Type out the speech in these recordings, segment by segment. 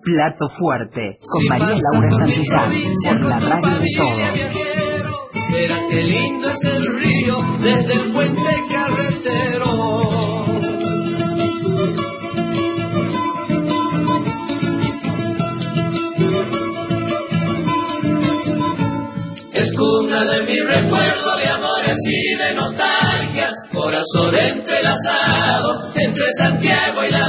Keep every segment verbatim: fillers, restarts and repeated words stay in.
Plato Fuerte, con María Laura Santillán, por la radio de todos. Verás qué lindo es el río desde el puente carretero. Es cuna de mi recuerdo de amores y de nostalgias, corazón entrelazado entre Santiago y la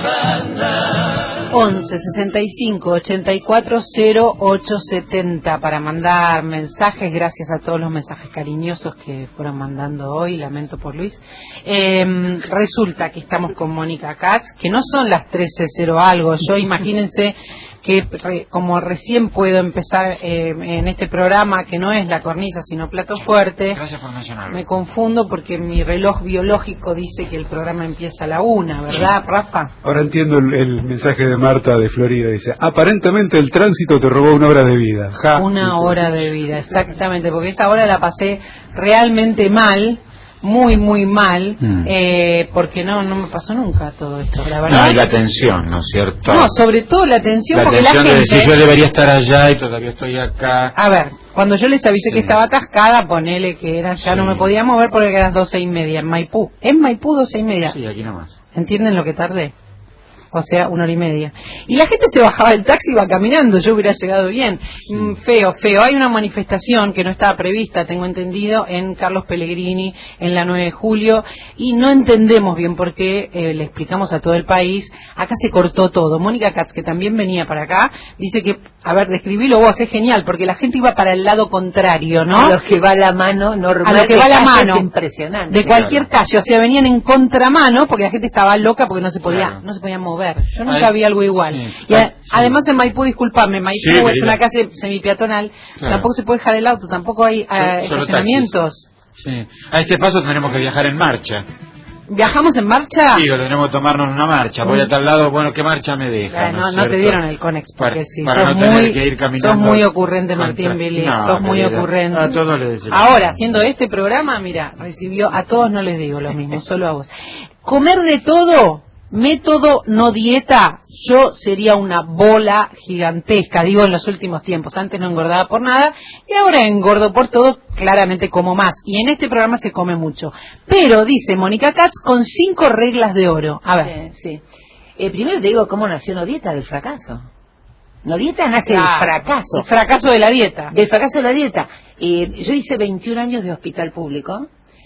banda. once sesenta y cinco ochenta y cuatro cero ocho setenta para mandar mensajes. Gracias a todos los mensajes cariñosos que fueron mandando hoy. Lamento por Luis. Eh, resulta que estamos con Mónica Katz, que no son las trece cero algo. Yo imagínense que re, como recién puedo empezar eh, en este programa, que no es La Cornisa sino Plato Fuerte. Gracias por mencionarlo. Me confundo porque mi reloj biológico dice que el programa empieza a la una, ¿verdad, Rafa? Ahora entiendo el, el mensaje de Marta de Florida. Dice, aparentemente el tránsito te robó una hora de vida. Ja, una dice. hora de vida, exactamente, porque esa hora la pasé realmente mal. Muy, muy mal, mm. eh, porque no no me pasó nunca todo esto, la verdad. No, y la tensión, ¿no es cierto? No, sobre todo la tensión, la porque tensión la gente... de decir, yo debería estar allá y todavía estoy acá. A ver, cuando yo les avisé sí. que estaba atascada, ponele que era ya sí. no me podía mover porque eran las doce y media en Maipú. En Maipú, doce y media. Sí, aquí nomás. ¿Entienden lo que tardé? O sea, una hora y media. Y la gente se bajaba del taxi y iba caminando, yo hubiera llegado bien. Sí. Mm, feo, feo. Hay una manifestación que no estaba prevista, tengo entendido, en Carlos Pellegrini, en la nueve de julio, y no entendemos bien por qué, eh, le explicamos a todo el país, acá se cortó todo. Mónica Katz, que también venía para acá, dice que, a ver, describilo vos, es genial, porque la gente iba para el lado contrario, ¿no? A los que va la mano normal. A lo que va la mano. Es impresionante. De cualquier claro. calle, o sea, venían en contramano, porque la gente estaba loca, porque no se podía, claro. no se podía mover. Yo nunca Ay, vi algo igual. Sí, y a, sí. Además en Maipú, disculpame, Maipú sí, es mira. una calle semipeatonal, claro. tampoco se puede dejar el auto, tampoco hay uh, estacionamientos. Sí. A este paso tendremos que viajar en marcha. ¿Viajamos en marcha? Sí, tenemos que tomarnos una marcha. Voy mm. a tal lado, bueno, ¿qué marcha me deja? Eh, no, no, no te dieron el Conex, porque para, sí. Para sos, no muy, que ir sos muy ocurrente, Martín contra... Billy. No, sos muy querida. ocurrente. A todos les decimos. Ahora, haciendo este programa, mira, recibió, a todos no les digo lo mismo, solo a vos. Comer de todo... Método no dieta, yo sería una bola gigantesca, digo en los últimos tiempos, antes no engordaba por nada y ahora engordo por todo, claramente como más, y en este programa se come mucho, pero dice Mónica Katz con cinco reglas de oro, a ver. Eh, sí. eh, primero te digo cómo nació No Dieta, del fracaso. No Dieta nace del fracaso. El fracaso de la dieta. Del fracaso de la dieta. Eh, yo hice veintiún años de hospital público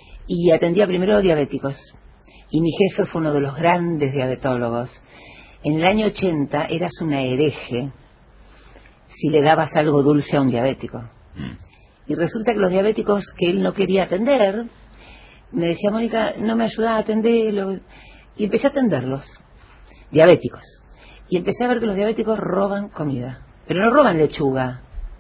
y atendía primero diabéticos. Y mi jefe fue uno de los grandes diabetólogos. En el año ochenta eras una hereje si le dabas algo dulce a un diabético. Mm. Y resulta que los diabéticos que él no quería atender, me decía, Mónica, no me ayudaba a atenderlos. Y empecé a atenderlos, diabéticos. Y empecé a ver que los diabéticos roban comida. Pero no roban lechuga,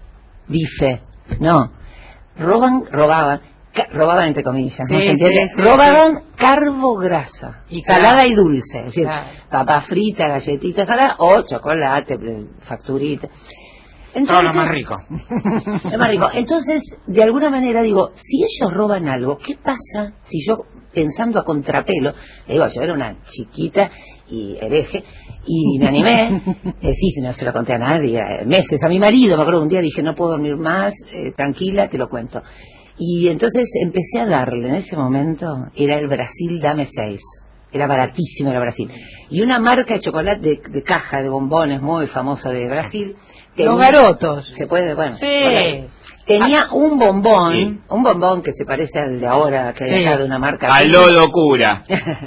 bife, no. Roban, robaban. Robaban entre comillas, ¿no? Sí, sí, sí, robaban sí. carbograsa, y salada claro. y dulce, es decir, claro. papa frita, galletitas, salada o chocolate, facturita. Entonces, todo lo más rico. Lo más rico. Entonces, de alguna manera digo, si ellos roban algo, ¿qué pasa si yo, pensando a contrapelo, le digo, yo era una chiquita y hereje, y me animé, eh, sí, si no se lo conté a nadie, meses, a mi marido, me acuerdo un día dije, no puedo dormir más, eh, tranquila, te lo cuento. Y entonces empecé a darle, en ese momento, era el Brasil Dame seis. Era baratísimo el Brasil. Y una marca de chocolate de, de caja de bombones muy famosa de Brasil. Tenía, los garotos. Se puede, bueno. Sí. Bueno, tenía un bombón, sí. un bombón que se parece al de ahora, que sí. era de una marca. Aló locura.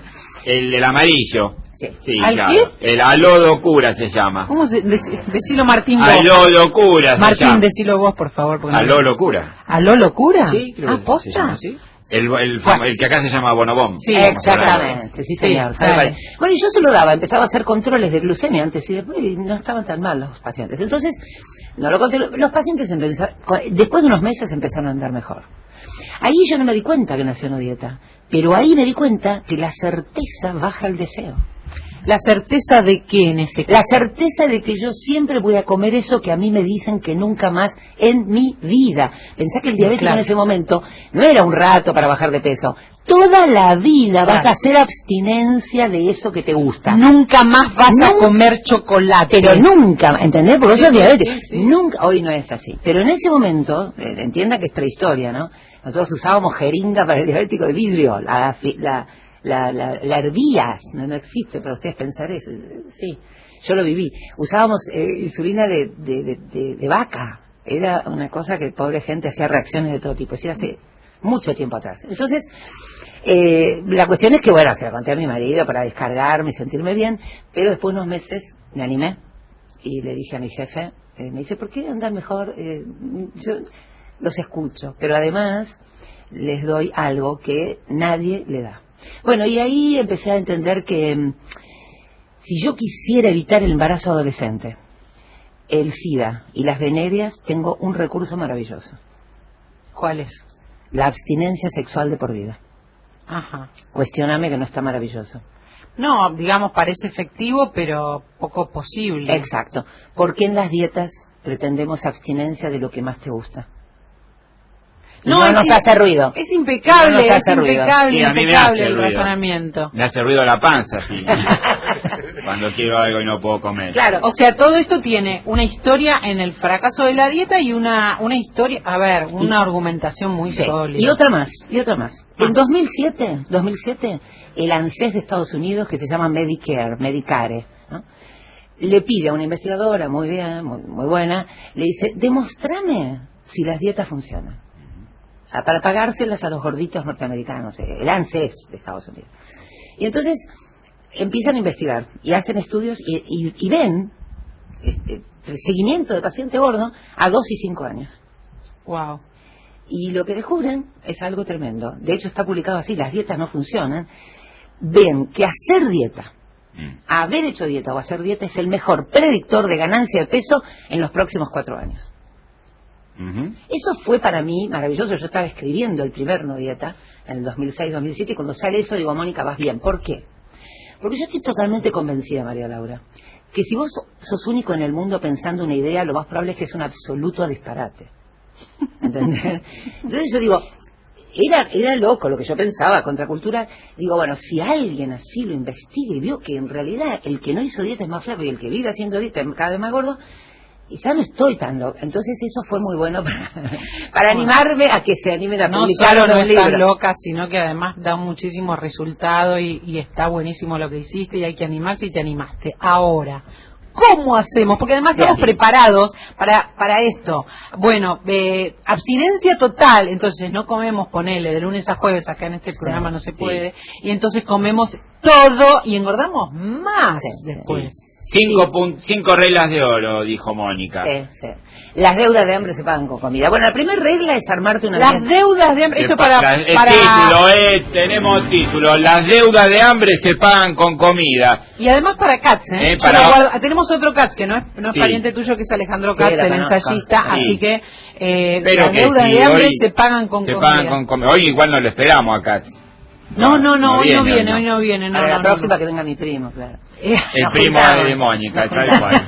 El del amarillo. Sí. Sí, ¿Al claro. qué? El Aló locura se llama. ¿Cómo se dec, decilo Martín vos? Aló locura. Martín, decilo vos, por favor. Aló no... locura. ¿Aló locura? Sí, creo ah, que ¿posta? se llama así. El, el, bueno. el que acá se llama Bonobón. Sí, exactamente, sí señor. Sí, vale. Bueno, y yo se lo daba, empezaba a hacer controles de glucemia antes y después y no estaban tan mal los pacientes. Entonces, no lo conté, los pacientes empezaron, después de unos meses empezaron a andar mejor. Ahí yo no me di cuenta que nació No Dieta, pero ahí me di cuenta que la certeza baja el deseo. ¿La certeza de qué en ese caso? La certeza de que yo siempre voy a comer eso que a mí me dicen que nunca más en mi vida. Pensá que el diabético claro. en ese momento no era un rato para bajar de peso. Toda la vida claro. vas a hacer abstinencia de eso que te gusta. Nunca más vas nunca, a comer chocolate. Pero nunca, ¿entendés? Porque vos sos diabético. Sí, sí. Nunca, hoy no es así. Pero en ese momento, eh, entienda que es prehistoria, ¿no? Nosotros usábamos jeringa para el diabético de vidrio, la... la La, la, la hervías, no, no existe, pero ustedes pensar eso, sí, yo lo viví. Usábamos eh, insulina de, de, de, de, de vaca, era una cosa que pobre gente hacía reacciones de todo tipo, es decir, hace mucho tiempo atrás. Entonces, eh, la cuestión es que, bueno, se la conté a mi marido para descargarme y sentirme bien, pero después de unos meses me animé y le dije a mi jefe, eh, me dice, ¿por qué andan mejor? Eh, yo los escucho, pero además les doy algo que nadie le da. Bueno, y ahí empecé a entender que um, si yo quisiera evitar el embarazo adolescente, el SIDA y las venerias, tengo un recurso maravilloso. ¿Cuál es? La abstinencia sexual de por vida. Ajá. Cuestióname que no está maravilloso. No, digamos, parece efectivo, pero poco posible. Exacto. Porque en las dietas pretendemos abstinencia de lo que más te gusta. No, no nos es, hace ruido. Es impecable, no es impecable, ruido. impecable el ruido. razonamiento. Me hace ruido la panza, sí. Cuando quiero algo y no puedo comer. Claro, o sea, todo esto tiene una historia en el fracaso de la dieta y una una historia, a ver, una y, argumentación muy sí. sólida. Y otra más, y otra más. Ah. En dos mil siete, el ANSES de Estados Unidos, que se llama Medicare, Medicare, ¿no? Le pide a una investigadora muy bien, muy, muy buena, le dice, demostrame si las dietas funcionan. O sea, para pagárselas a los gorditos norteamericanos, el ANSES de Estados Unidos. Y entonces empiezan a investigar y hacen estudios y, y, y ven este, el seguimiento de paciente gordo a dos y cinco años. Wow. Y lo que descubren es algo tremendo. De hecho está publicado así, las dietas no funcionan. Ven que hacer dieta, haber hecho dieta o hacer dieta es el mejor predictor de ganancia de peso en los próximos cuatro años. Uh-huh. Eso fue para mí maravilloso. Yo estaba escribiendo el primer No Dieta en el dos mil seis dos mil siete y cuando sale eso digo, Mónica, vas bien. ¿Por qué? Porque yo estoy totalmente convencida, María Laura, que si vos sos único en el mundo pensando una idea, lo más probable es que es un absoluto disparate. ¿Entendés? Entonces yo digo, era, era loco lo que yo pensaba, contracultural. Digo, bueno, si alguien así lo investiga y vio que en realidad el que no hizo dieta es más flaco y el que vive haciendo dieta es cada vez más gordo, y ya no estoy tan loca. Entonces eso fue muy bueno para, para animarme a que se animen a publicar no solo no un libro. Estás loca, sino que además da muchísimo resultado y, y está buenísimo lo que hiciste y hay que animarse y te animaste. Ahora, ¿cómo hacemos? Porque además estamos Bien. preparados para para esto. Bueno, eh, abstinencia total, entonces no comemos, ponele, de lunes a jueves, acá en este programa no se puede, sí. y entonces comemos todo y engordamos más sí, después. Sí. Cinco, sí. cinco reglas de oro, dijo Mónica. Sí, sí. Las deudas de hambre se pagan con comida. Bueno, la primera regla es armarte una... Las dieta. deudas de hambre... Esto para, la, el para... título, eh, tenemos título. Las deudas de hambre se pagan con comida. Y además para Katz, ¿eh? eh para... guardo, tenemos otro Katz, que no es, no es sí. pariente tuyo, que es Alejandro Katz, sí, el ensayista, sí. así que eh, las deudas sí, de hambre se pagan con se comida. Pagan con comida. Hoy igual no lo esperamos a Katz. No, no, no, no, hoy no viene, hoy no viene. No, a la no, próxima no. que venga mi primo, claro. El no, primo de Mónica, tal cual.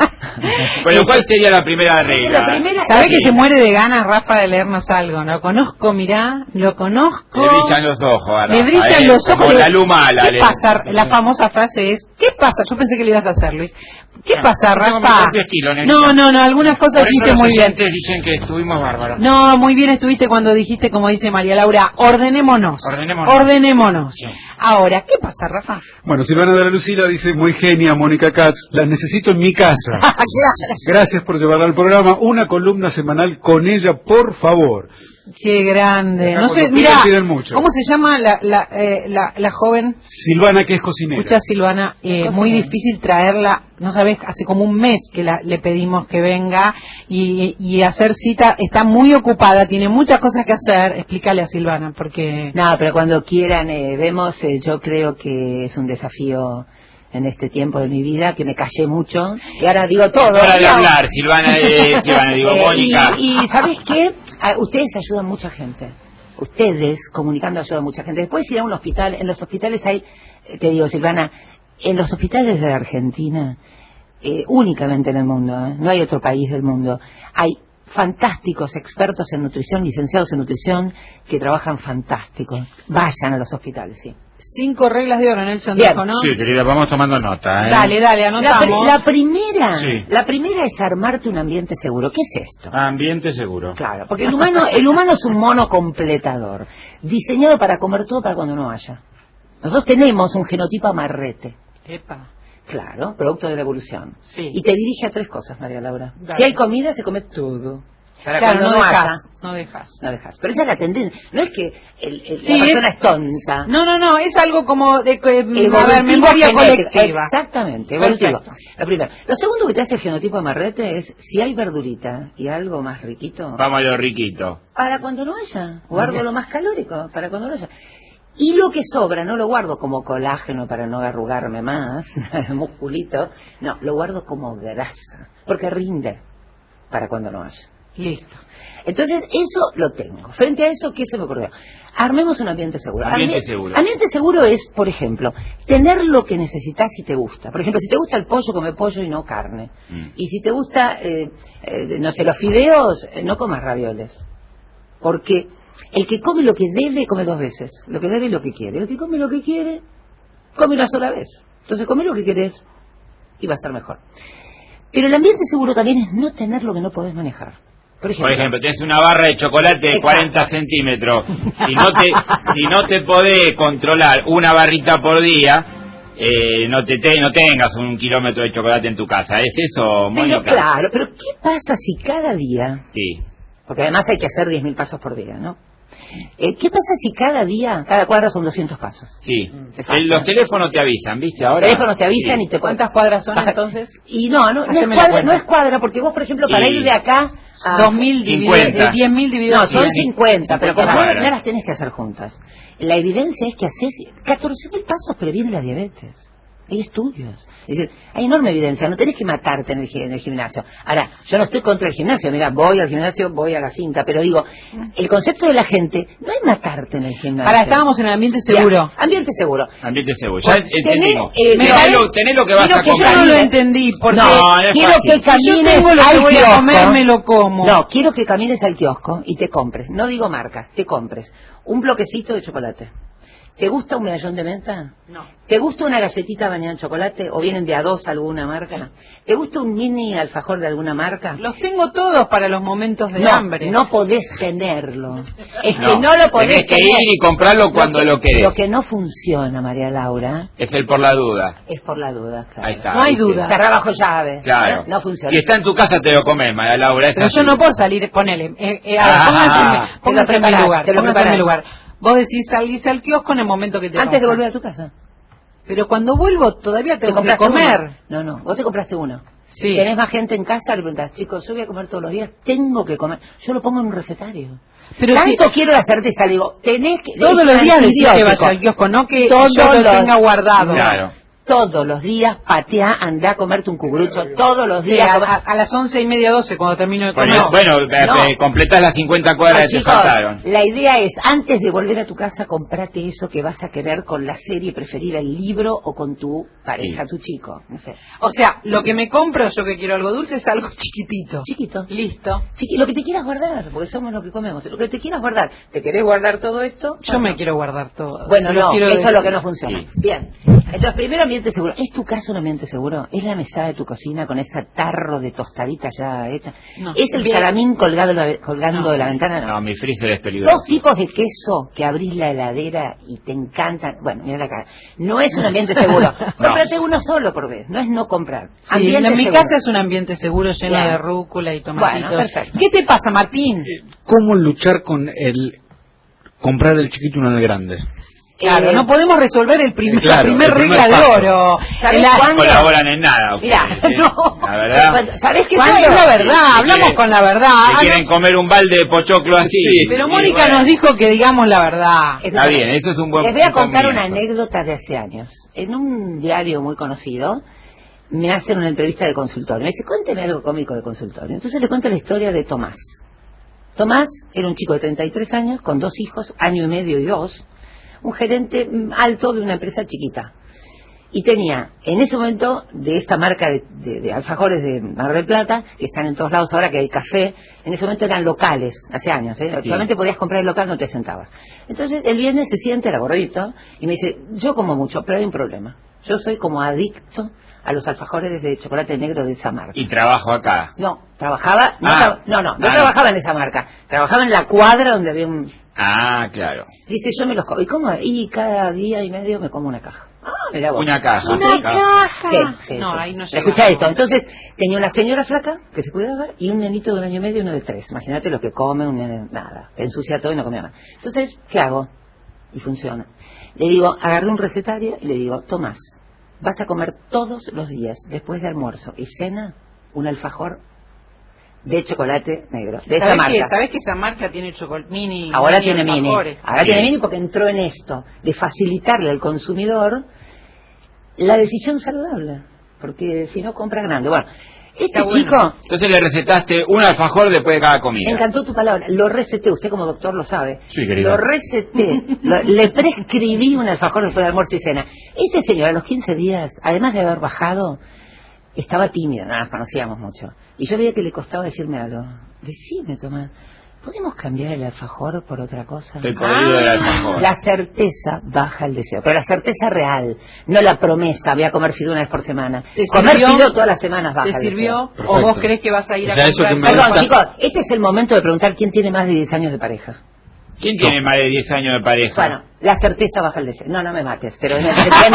Bueno, ¿cuál sería la primera regla? ¿Sabe que se muere de ganas, Rafa, de leernos algo? Lo conozco, mirá, lo conozco. Le brillan los ojos, Rafa. Le brillan eh, los ojos. Como la luz mala. ¿Qué le... pasa? La famosa frase es, ¿qué pasa? Yo pensé que le ibas a hacer, Luis. ¿Qué no, pasa, Rafa? Estilo, no, no, no, algunas cosas dijiste muy bien. Dicen que estuvimos bárbaros. No, muy bien estuviste cuando dijiste, como dice María Laura, ordenémonos. Ordenémonos. Ordenémonos. Sí. Ahora, ¿qué pasa, Rafa? Bueno, Silvana de la Lucila dice, muy genia, Mónica Katz, la necesito en mi casa. Gracias por llevarla al programa. Una columna semanal con ella, por favor. Qué grande. No sé, mira, ¿cómo se llama la, la, eh, la, la joven? Silvana, que es cocinera. Escucha, Silvana, eh, muy difícil traerla, no sabes, hace como un mes que la, le pedimos que venga y, y hacer cita, está muy ocupada, tiene muchas cosas que hacer. Explícale a Silvana, porque... No, pero cuando quieran, eh, vemos, eh, yo creo que es un desafío en este tiempo de mi vida, que me callé mucho, y ahora digo todo. Para de hablar, Silvana, eh, Silvana, digo, eh, Mónica. Y, y ¿sabes qué? A, ustedes ayudan a mucha gente. Ustedes, comunicando, ayudan a mucha gente. Después ir a un hospital, en los hospitales hay, te digo, Silvana, En los hospitales de la Argentina, eh, únicamente en el mundo, ¿eh? No hay otro país del mundo, hay fantásticos expertos en nutrición, licenciados en nutrición, que trabajan fantástico. Vayan a los hospitales, sí. Cinco reglas de oro, Nelson Bien. dijo, ¿no? Sí, querida, vamos tomando nota, ¿eh? Dale, dale, La, pri- anotamos. la primera, Sí. la primera es armarte un ambiente seguro. ¿Qué es esto? Ambiente seguro. Claro, porque el humano, el humano es un mono completador, diseñado para comer todo para cuando no haya. Nosotros tenemos un genotipo amarrete. Epa. Claro, producto de la evolución. Sí. Y te dirige a tres cosas, María Laura. Dale. Si hay comida, se come todo. Para Claro, cuando no no haya, dejas, no dejas. no dejas. Pero esa es la tendencia. No es que el- el- Sí, la persona es- es tonta. No, no, no, es algo como de, que, a ver, Evolutivo memoria genético. colectiva. Exactamente, evolutivo. Perfecto. Lo primero. Lo segundo que te hace el genotipo amarrete es si hay verdurita y algo más riquito, Vamos a lo riquito. para cuando no haya. Guardo lo más calórico para cuando no haya. Y lo que sobra no lo guardo como colágeno para no arrugarme más, musculito. No, lo guardo como grasa, porque rinde para cuando no haya. Listo. Entonces, eso lo tengo. Frente a eso, ¿qué se me ocurrió? Armemos un ambiente seguro. Ambiente Ambi- seguro. Ambiente seguro es, por ejemplo, tener lo que necesitas si te gusta. Por ejemplo, si te gusta el pollo, come pollo y no carne. Mm. Y si te gusta, eh, eh, no sé, los fideos, eh, no comas ravioles. Porque el que come lo que debe, come dos veces. Lo que debe y lo que quiere. El que come lo que quiere, come una sola vez. Entonces, come lo que querés y va a ser mejor. Pero el ambiente seguro también es no tener lo que no podés manejar. Por ejemplo, Por ejemplo, tenés una barra de chocolate de Exacto. cuarenta centímetros. Si no te, si no te podés controlar una barrita por día, eh, no te, te- no tengas un kilómetro de chocolate en tu casa. ¿Es eso, pero Mónica? claro, pero ¿qué pasa si cada día, Sí. porque además hay que hacer diez mil pasos por día, ¿no? Eh, ¿Qué pasa si cada día, cada cuadra son doscientos pasos? Sí. Se Eh, falta. los teléfonos te avisan, ¿viste? Los Ahora. teléfonos te avisan Sí. y te ¿Cuántas cuadras son Baja- entonces? Y no, no, no es, Haceme la cuadra, cuenta. no es cuadra, porque vos, por ejemplo, para Y- ir de acá a... Dos mil dividido, cincuenta. eh, diez mil dividido No, son cien. cincuenta, pero como no, cuadras. no las tenés que hacer juntas. La evidencia es que hacer catorce mil pasos previene la diabetes. Hay estudios. Es decir, hay enorme evidencia. No tenés que matarte en el, gi- en el gimnasio. Ahora, yo no estoy contra el gimnasio. Mira, voy al gimnasio, voy a la cinta. Pero digo, el concepto de la gente no es matarte en el gimnasio. Ahora estábamos en el ambiente seguro. Ya, ambiente seguro. Ambiente seguro. Ya Tenés, entendimos. eh, tenés, me lo, tenés lo que vas quiero a que comer. Yo no lo camine. entendí, porque No, no es quiero fácil. que si yo camines tengo lo que al voy a kiosco. comer, me lo como. No, quiero que camines al kiosco y te compres, no digo marcas, te compres un bloquecito de chocolate. ¿Te gusta un medallón de menta? No. ¿Te gusta una galletita bañada en chocolate o vienen de a dos alguna marca? ¿Te gusta un mini alfajor de alguna marca? Los tengo todos para los momentos de no, hambre. no podés tenerlo. Es No, que no lo podés tenés que tener. ir y comprarlo cuando que, lo querés. Lo que no funciona, María Laura, Es el por la duda. es por la duda. Claro. Ahí está. No hay ¿viste? duda. Cerrar bajo llave. Claro. ¿eh? No funciona. Si está en tu casa te lo comes, María Laura. es Pero así. yo no puedo salir, ponele, eh, eh, a ver, Ah, pónganse, pónganse en mi preparás, lugar, te lo pónganse en mi preparás. lugar. Vos decís salís al kiosco en el momento que te Antes de enoja. volver a tu casa. Pero cuando vuelvo todavía ¿Te tengo que compraste comer. uno? No, no, vos te compraste uno. Sí. Tenés más gente en casa, le preguntás, chicos, yo voy a comer todos los días, tengo que comer. Yo lo pongo en un recetario. Pero Tanto si quiero hacerte esa, digo, tenés que... todos es los días decís que antibiótico. vaya al kiosco, no que Todos yo lo los- tenga guardado. Claro. Todos los días pateá, andá a comerte un cucurucho, todos los Sí, días. a, comé- a- a las once y media, doce, cuando termino de comer. Bueno, bueno eh, no. eh, completás las cincuenta No, cuadras que te chicos, faltaron. la idea es, antes de volver a tu casa, comprate eso que vas a querer con la serie preferida, el libro, o con tu pareja, Sí. tu chico, no sé. O sea, lo que me compro, yo que quiero algo dulce, es algo chiquitito. Chiquito. Listo. Chiqui, lo que te quieras guardar, porque somos lo que comemos. Lo que te quieras guardar. ¿Te querés guardar todo esto? Yo me quiero guardar todo. Bueno, Se los no, quiero eso es decir. lo que no funciona. Sí. Bien. Entonces, primero ambiente seguro. ¿Es tu casa un ambiente seguro? ¿Es la mesada de tu cocina con ese tarro de tostadita ya hecha? No. ¿Es el Bien. salamín colgado la- colgando No. de la ventana? No. No, mi freezer es peligroso. Dos tipos de queso que abrís la heladera y te encantan. Bueno, mira la cara. No es un ambiente seguro. Cómprate uno solo por vez. No es no comprar. Sí, ambiente en mi seguro. casa es un ambiente seguro lleno Bien. de rúcula y tomatitos. Bueno, perfecto. ¿Qué te pasa, Martín? ¿Cómo luchar con el comprar el chiquito y no el grande? Claro, Eh, no podemos resolver el prim- eh, claro, la primera el primer regla de paso. oro. ¿Sabés La- cuándo? Colaboran en nada. Mira, ustedes, ¿eh? no. La verdad. ¿Sabés qué ¿Cuándo? soy? Es la verdad, Si hablamos quieren- con la verdad. Si Ah, quieren no, comer un balde de pochoclo así. pero y Mónica bueno, nos dijo que digamos la verdad. Está bien, eso es un buen Les voy a contar una comienzo. anécdota de hace años. En un diario muy conocido, me hacen una entrevista de consultorio. Me dice, cuénteme algo cómico de consultorio. Entonces le cuento la historia de Tomás. Tomás era un chico de treinta y tres años, con dos hijos, año y medio y dos, un gerente mm, alto de una empresa chiquita. Y tenía, en ese momento, de esta marca de, de, de alfajores de Mar del Plata, que están en todos lados ahora que hay café, en ese momento eran locales, hace años, ¿eh? Sí. Solamente podías comprar el local, no te sentabas. Entonces, el viernes se siente, era gordito, y me dice, yo como mucho, pero hay un problema. Yo soy como adicto a los alfajores de chocolate negro de esa marca. Y trabajo acá. No, trabajaba, no, Ah. tra- no, no, no Ah, trabajaba no. en esa marca, trabajaba en la cuadra donde había un... Ah, claro. Dice, yo me los como, ¿y cómo? Y cada día y medio me como una caja. Ah, mirá vos. Una caja. Una caja. Sí, sí, No, sí. ahí no llega. Escucha esto, entonces tenía una señora flaca que se cuidaba y un nenito de un año y medio y uno de tres. Imagínate lo que come un nene, nada, te ensucia todo y no comía nada. Entonces, ¿qué hago? Y funciona. Le digo, agarré un recetario y le digo, Tomás, vas a comer todos los días, después de almuerzo y cena, un alfajor de chocolate negro, de esta ¿Sabés marca. que, ¿Sabés que esa marca tiene chocolate mini? Ahora mini tiene mini. alfajores? Ahora Sí. tiene mini porque entró en esto, de facilitarle al consumidor la decisión saludable. Porque si no compra grande. Bueno, este Está bueno. chico, Entonces le recetaste un alfajor después de cada comida. me encantó tu palabra, lo receté, usted como doctor lo sabe. Sí, querida. Lo receté, lo- le prescribí un alfajor después de almuerzo y cena. Este señor a los quince días, además de haber bajado, estaba tímido, no nos conocíamos mucho. Y yo veía que le costaba decirme algo. Decime, Tomás, ¿podemos cambiar el alfajor por otra cosa? Estoy podrido del alfajor. La certeza baja el deseo, pero la certeza real, no la promesa, voy a comer fideo una vez por semana. ¿Te Comer sirvió? fideo todas las semanas baja ¿Te el deseo. sirvió? ¿O Perfecto. vos crees que vas a ir O sea, a eso comprar? que me Perdón, gusta- chicos, este es el momento de preguntar quién tiene más de diez años de pareja. ¿Quién tiene más de diez años de pareja? Bueno, la certeza baja el deseo. No, no me mates, pero en el entiendo.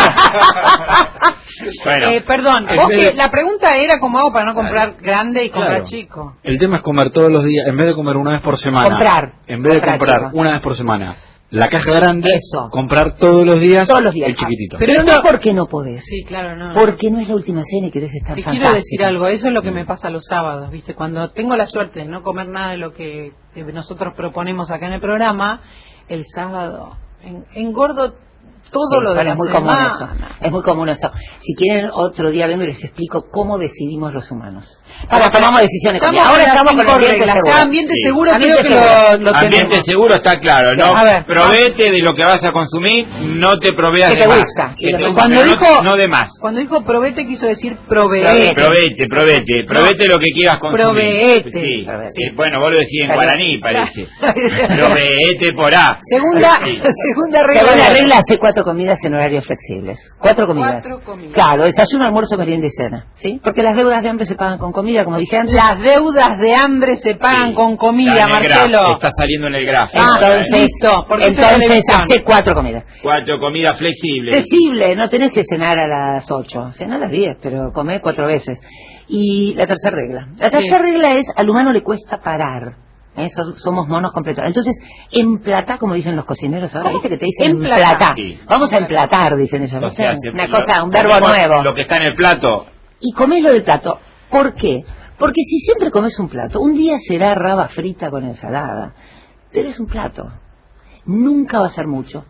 Bueno, Eh, perdón, en vos vez que de- la pregunta era cómo hago para no comprar grande y comprar Claro. chico. El tema es comer todos los días, en vez de comer una vez por semana. Comprar. En vez de Comprar, comprar chico. una vez por semana la caja grande, Eso. comprar todos los días, Todos los días. el chiquitito. Pero no porque no podés. Sí, claro, no. no. Porque no es la última cena y querés estar Te fantástica. quiero decir algo, eso es lo que me pasa los sábados, ¿viste? Cuando tengo la suerte de no comer nada de lo que eh, nosotros proponemos acá en el programa, el sábado en- engordo todo Sí, lo de bueno, la es muy común eso. semana. Es muy común eso. Si quieren, otro día vengo y les explico cómo decidimos los humanos. Para Ahora tomamos decisiones. Estamos Ahora con las estamos con cinco el ambiente reglas. seguro. Ya ambiente Sí. seguro Ambiente creo que seguro. lo, lo ambiente tenemos. seguro está claro, ¿no? A ver, Provete de lo que vas a consumir, no te proveas Que de te más. gusta. Que Y te lo- gusta, cuando pero dijo- no, no de más. Cuando dijo provete quiso decir Provete. proveete. Provete, provete, provete lo que quieras consumir. Proveete. Sí. Proveete. Eh, bueno, vos lo decís en Claro. guaraní, parece. Proveete por A. Segunda, Sí. segunda regla. Segunda de- regla, hace cuatro comidas en horarios flexibles. Cuatro comidas. Cuatro comidas. Claro, desayuno, almuerzo, merienda y cena. ¿Sí? Porque las deudas de hambre se pagan con comida, como dije antes. Las deudas de hambre se pagan Sí. con comida, Está en el Marcelo. grafo, está saliendo en el gráfico. Ah, ahora, ¿eh? Entonces, listo, porque esto es entonces televisión. hace cuatro comidas. Cuatro comidas flexibles. Flexible, no tenés que cenar a las ocho, cenar a las diez, pero comé cuatro veces. Y la tercera regla. La Sí. tercera regla es, al humano le cuesta parar. ¿Eh? So- Somos monos completos. Entonces, emplata, como dicen los cocineros ahora, ¿viste que te dicen Emplatar. emplatar? Sí. Vamos a emplatar, dicen ellos. O ¿viste? sea, se- Una lo- cosa, un verbo comemos nuevo. Lo que está en el plato. Y comés lo del plato. ¿Por qué? Porque si siempre comes un plato, un día será raba frita con ensalada, pero es un plato. Nunca va a ser mucho.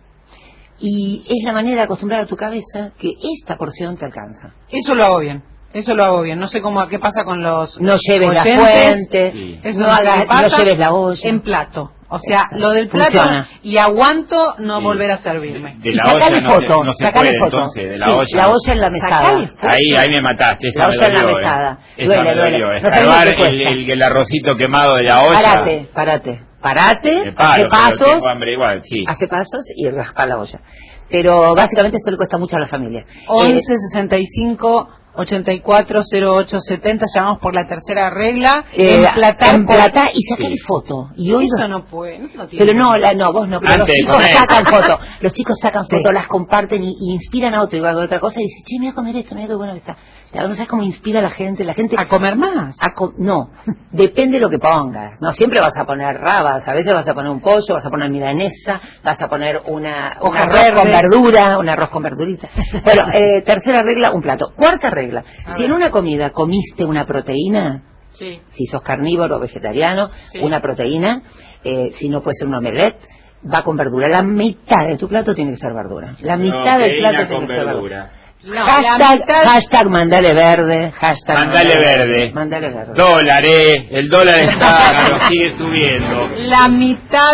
Y es la manera de acostumbrar a tu cabeza que esta porción te alcanza. Eso lo hago bien. Eso lo hago bien. No sé cómo qué pasa con los No lleves la oyentes. fuente, Sí. Eso no, no sé qué hagas, no pasa. lleves la olla. En plato. O sea, Exacto. lo del plato Funciona. y aguanto no Sí. volver a servirme. De Y la sacale olla no se- foto, no se sacale puede, foto. entonces, de la Sí, olla la no. olla en la mesada. Sacale foto. Ahí, ahí me mataste. Esta La me olla en la dolió, mesada. eh. Esta Duele, me duele. dolió. No sabés lo Escarbar que el, cuesta. el, el arrocito quemado de la olla. Parate, parate. Parate, Me paro, hace pero pasos, tengo hambre igual, sí. hace pasos y raspa la olla. Pero básicamente esto le cuesta mucho a la familia. once sesenta y cinco ochenta y cuatro cero ocho setenta, llamamos por la tercera regla. Eh, emplatar, emplatar y sacarle Sí. foto. Y hoy Eso los- no puede. No, no tiene Pero no, la, no, vos no, pero Antes los de chicos comer. sacan fotos, los chicos sacan Sí. fotos, las comparten y, y inspiran a otro, y hago otra cosa y dice, che, me voy a comer esto, mira qué bueno que está. No sabes cómo inspira a la gente, la gente... a comer más. a co- no, depende de lo que pongas, no siempre vas a poner rabas, a veces vas a poner un pollo, vas a poner milanesa, vas a poner una, un Hojas arroz con verdes. verdura, un arroz con verdurita. Bueno, eh, tercera regla, un plato. Cuarta regla, A si ver. en una comida comiste una proteína, Sí. si sos carnívoro o vegetariano, Sí. una proteína, eh, si no puede ser un omelette, va con verdura. La mitad de tu plato tiene que ser verdura. La mitad del Proteína plato tiene con que ser verdura. verdura. No, la hashtag, mitad- hashtag mandale verde, hashtag Mandale verde. Mandale verde. Dólar, eh. El dólar está, lo sigue subiendo. La mitad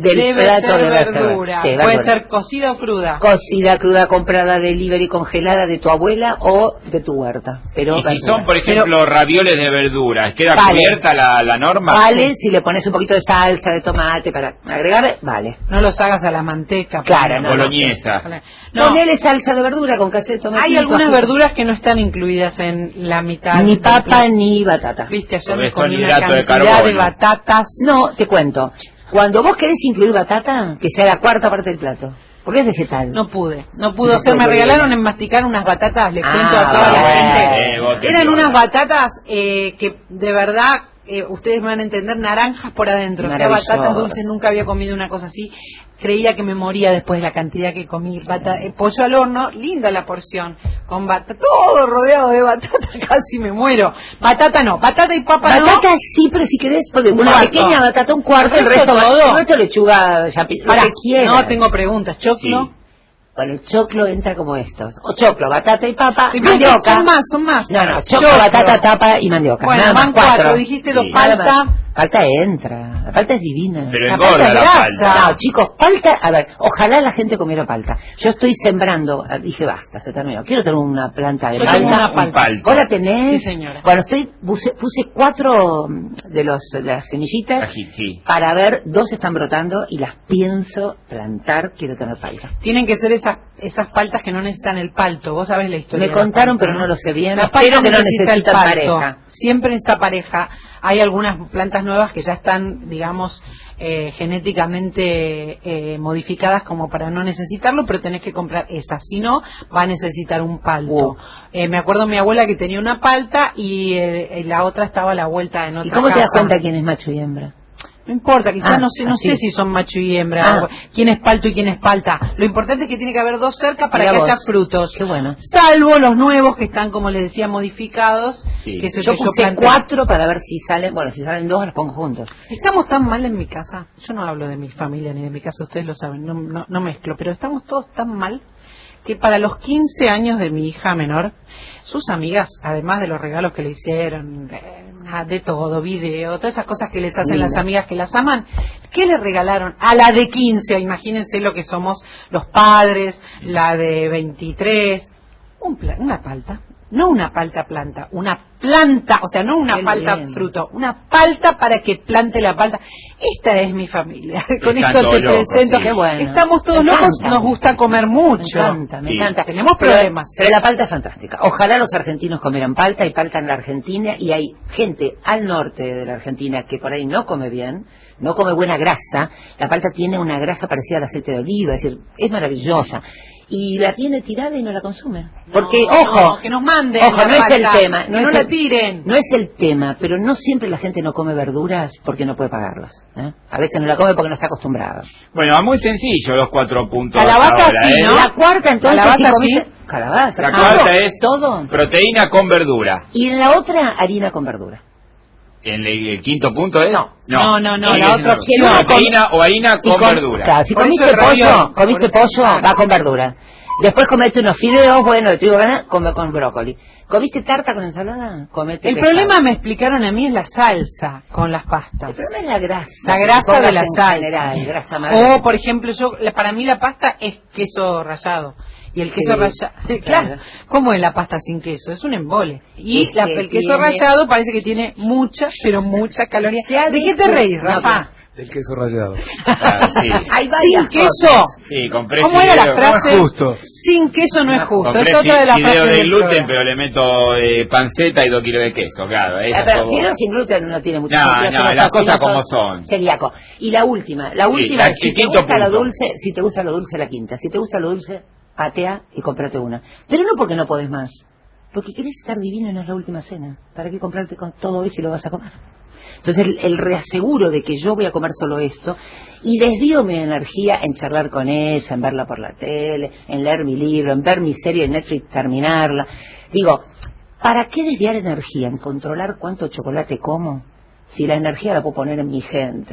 del Debe plato ser debe ser verdura. sí, Puede verdura. ser cocida o cruda. Cocida, cruda, comprada, delivery, congelada de tu abuela o de tu huerta. Pero Y si verdura. son, por ejemplo, Pero ravioles de verduras, ¿queda Vale. cubierta la, la norma? vale si le pones un poquito de salsa de tomate para agregar, vale. No los hagas a la manteca. Claro, no, no. Boloñesa. No, Ponele salsa de verdura con casi de tomate. hay algunas verduras que no están incluidas en la mitad. Ni del papa plato. ni batata. Viste, ayer Porque me son comí una hidratos de cantidad de, carbono. batatas. No, te cuento. Cuando vos querés incluir batata, que sea la cuarta parte del plato. Porque es vegetal. No pude, no pudo No ser. Me puede. regalaron en masticar unas batatas, les Ah, cuento a toda la bueno. gente. Eh, vos te Eran piola. unas batatas eh, que de verdad, eh, ustedes me van a entender, naranjas por adentro. O sea, Maravilloso. batatas dulces, nunca había comido una cosa así. Creía que me moría después de la cantidad que comí. Bata, eh, pollo al horno, linda la porción. Con batata, todo rodeado de batata, casi me muero. Batata no, batata y papa no. Batata sí, pero si querés, Un una cuarto. pequeña batata, un cuarto, el ¿El resto, resto todo? el resto lechuga, yapi, lo Pará, que quieras. no tengo preguntas. Choclo. Sí. Bueno, el choclo entra como estos. O choclo, batata y papa, Y mandioca. Son más, son más. No, no, choclo, batata, tapa y mandioca. Bueno, Nada más, van cuatro. Dijiste dos, Nada palta. más. Palta entra. La palta es divina. Pero La engorda palta es la grasa. palta. No, chicos, palta, a ver, ojalá la gente comiera palta. Yo estoy sembrando, dije basta, se terminó. Quiero tener una planta de Yo palta. tengo una Un palta. palto. ¿Vos la tenés? Sí, señora. Bueno, estoy, puse, puse cuatro mm, de, los, de las semillitas Así, sí. para ver, dos están brotando y las pienso plantar, quiero tener palta. Tienen que ser esas esas paltas que no necesitan el palto. Vos sabés la historia. Me de la contaron, palta, pero no lo sé bien. La Espero palta que no necesita el necesitan palto. pareja. Siempre necesita pareja. Hay algunas plantas nuevas que ya están, digamos, eh, genéticamente eh, modificadas como para no necesitarlo, pero tenés que comprar esas. Si no, va a necesitar un palto. Uh. Eh, me acuerdo mi abuela que tenía una palta y eh, la otra estaba a la vuelta en otra ¿Y cómo te das casa. cuenta quién es macho y hembra? No importa, quizás Ah, no sé, no así. sé si son macho y hembra, Ah. o quién es palto y quién es palta. Lo importante es que tiene que haber dos cerca para Mirá que vos. haya frutos. Qué bueno. Salvo los nuevos que están, como les decía, modificados. Sí. Que es el Yo que puse planté. cuatro para ver si salen, bueno, si salen dos los pongo juntos. Estamos tan mal en mi casa. Yo no hablo de mi familia ni de mi casa, ustedes lo saben, no, no, no mezclo, pero estamos todos tan mal que para los quince años de mi hija menor, sus amigas, además de los regalos que le hicieron, eh, de todo, video, todas esas cosas que les hacen Linda. las amigas que las aman, ¿qué le regalaron? A la de quince, imagínense lo que somos los padres, la de veintitrés, un pla- una palta. No una palta planta, una planta, o sea, no una Qué palta lindo. fruto, una palta para que plante la palta. Esta es mi familia. Con Están esto todos te locos, presento. sí. Qué bueno. Estamos todos Me locos, encanta. nos gusta comer mucho. Me encanta, me Sí. encanta. Tenemos Pero- problemas. Pero, la palta es fantástica. Ojalá los argentinos comieran palta, y palta en la Argentina, y hay gente al norte de la Argentina que por ahí no come bien, no come buena grasa. La palta tiene una grasa parecida al aceite de oliva, es decir, es maravillosa. Y la tiene tirada y no la consume. Porque, No, ojo, no, que nos manden ojo, la no es el palta, tema. No que es no la el- tiren. No es el tema, pero no siempre la gente no come verduras porque no puede pagarlas. ¿eh? A veces no la come porque no está acostumbrada. Bueno, muy sencillo los cuatro puntos. Calabaza hasta ahora, sí, ¿eh? ¿no? La cuarta, entonces, Calabaza si comiste- sí. Calabaza. La todo, cuarta es todo. proteína con verdura. Y en la otra, harina con verdura. ¿En el, el quinto punto es? No. No, no, no, Sigue la siendo otra opción. proteína o harina Si con com- verdura. claro, si Por comiste eso el pollo, ravioli. comiste Por eso- pollo, ah. va con verdura. Después comete unos fideos, bueno, de trigo grana, come con brócoli. ¿Comiste tarta con ensalada? Comete El pescado. problema, me explicaron a mí, es la salsa con las El pastas. problema es la grasa. La grasa Que de la pongas en salsa. general, grasa madre. O, por ejemplo, yo la- para mí la pasta es queso rallado. Y el queso Sí, rallado... claro. Claro, ¿cómo es la pasta sin queso? Es un embole. Y Es la- que el queso tiene- rallado parece que tiene mucha, pero mucha caloría. Se ha ¿De qué te dicho- reís, No, Rafa? Del queso rallado. Ah, sí. Hay Sin varias queso. cosas. Sí, compré ¿Cómo era la fideo- frase? No es justo. Sin queso no es justo. Compré Es otra de las fi- fideo frases de del gluten, programa. pero le meto eh, panceta y dos kilos de queso, claro. Ah, Esas pero son- fideos sin gluten no tiene mucho No, sentido, no, son los las cosas tocinos como son. Celíaco. Y la última, la Sí, última, la- si el te quinto gusta lo punto. dulce, si te gusta lo dulce, la quinta. Si te gusta lo dulce, patea y cómprate una. Pero no porque no podés más, porque querés estar divino en la última cena. ¿Para qué comprarte con todo hoy si lo vas a comer? Entonces el, el reaseguro de que yo voy a comer solo esto, y desvío mi energía en charlar con ella, en verla por la tele, en leer mi libro, en ver mi serie de Netflix, terminarla. Digo, ¿para qué desviar energía en controlar cuánto chocolate como? Si la energía la puedo poner en mi gente,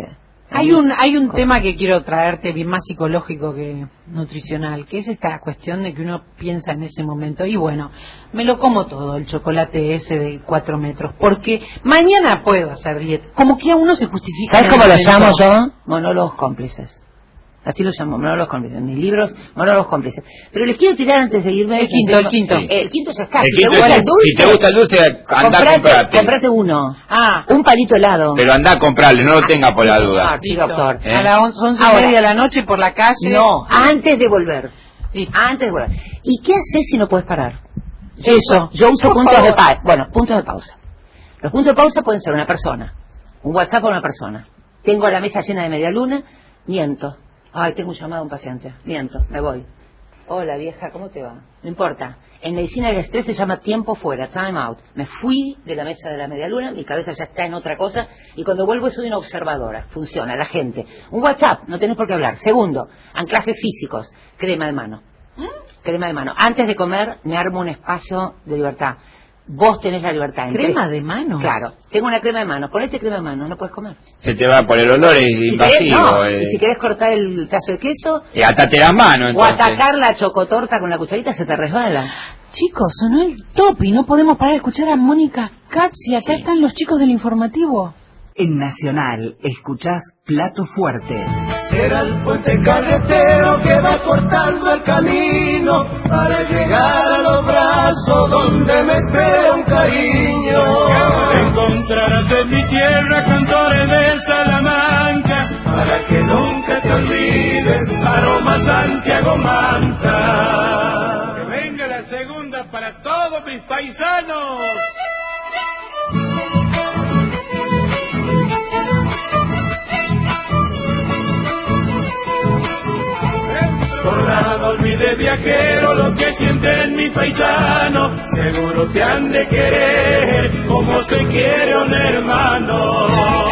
Hay un hay un tema que quiero traerte bien más psicológico que nutricional, que es esta cuestión de que uno piensa en ese momento, y bueno, me lo como todo, el chocolate ese de cuatro metros, porque mañana puedo hacer dieta. Como que a uno se justifica. ¿Sabes cómo lo llamo yo? Monólogos cómplices. Así lo llamo, monólogos cómplices. Mis libros, monólogos cómplices. Pero les quiero tirar antes de irme... El quinto, el quinto. Sí. El quinto ya está. El Si te quinto gusta es- el dulce, si te gusta el dulce, anda a comprate, comprarte. comprate uno. Ah, Un palito helado. Pero anda a comprarle, no lo tenga por la duda. Sí, doctor. ¿Eh? a las once, once y Ahora. media de la noche por la calle. No, antes de volver. Listo. Antes de volver. ¿Y qué haces si no puedes parar? Eso. Yo uso Por puntos favor. de pausa. Bueno, puntos de pausa. Los puntos de pausa pueden ser una persona, un WhatsApp para una persona. Tengo la mesa llena de media luna, miento. Ay, tengo un llamado a un paciente. Miento, me voy. Hola vieja, ¿cómo te va? No importa. En medicina del estrés se llama tiempo fuera, time out. Me fui de la mesa de la media luna, mi cabeza ya está en otra cosa, y cuando vuelvo soy una observadora. Funciona, la gente. Un WhatsApp, no tenés por qué hablar. Segundo, anclajes físicos, crema de mano. Crema de mano. Antes de comer me armo un espacio de libertad. Vos tenés la libertad. En ¿Crema tres- de manos? Claro. Tengo una crema de mano. Ponete crema de mano, no puedes comer. Se te va por el olor, es Si querés, invasivo. no. eh. Y si querés cortar el pedazo de queso Y atate las manos, o entonces. atacar la chocotorta con la cucharita, se te resbala. Chicos, sonó el top y no podemos parar de escuchar a Mónica Katz, y acá Sí. están los chicos del informativo. En Nacional, escuchás Plato Fuerte. Será el puente carretero que va cortando el camino para llegar a los brazos donde me espera un cariño. Encontrarás en mi tierra cantores de Salamanca para que nunca te olvides, aroma Santiago Manta. Que venga la segunda para todos mis paisanos. Por nada olvide viajero lo que sienten mi paisano, seguro te han de querer como se quiere un hermano.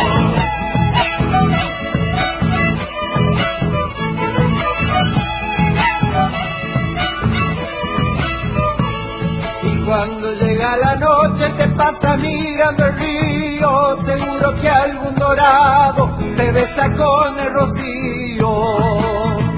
Y cuando llega la noche te pasa mirando el río, seguro que algún dorado se besa con el rocío.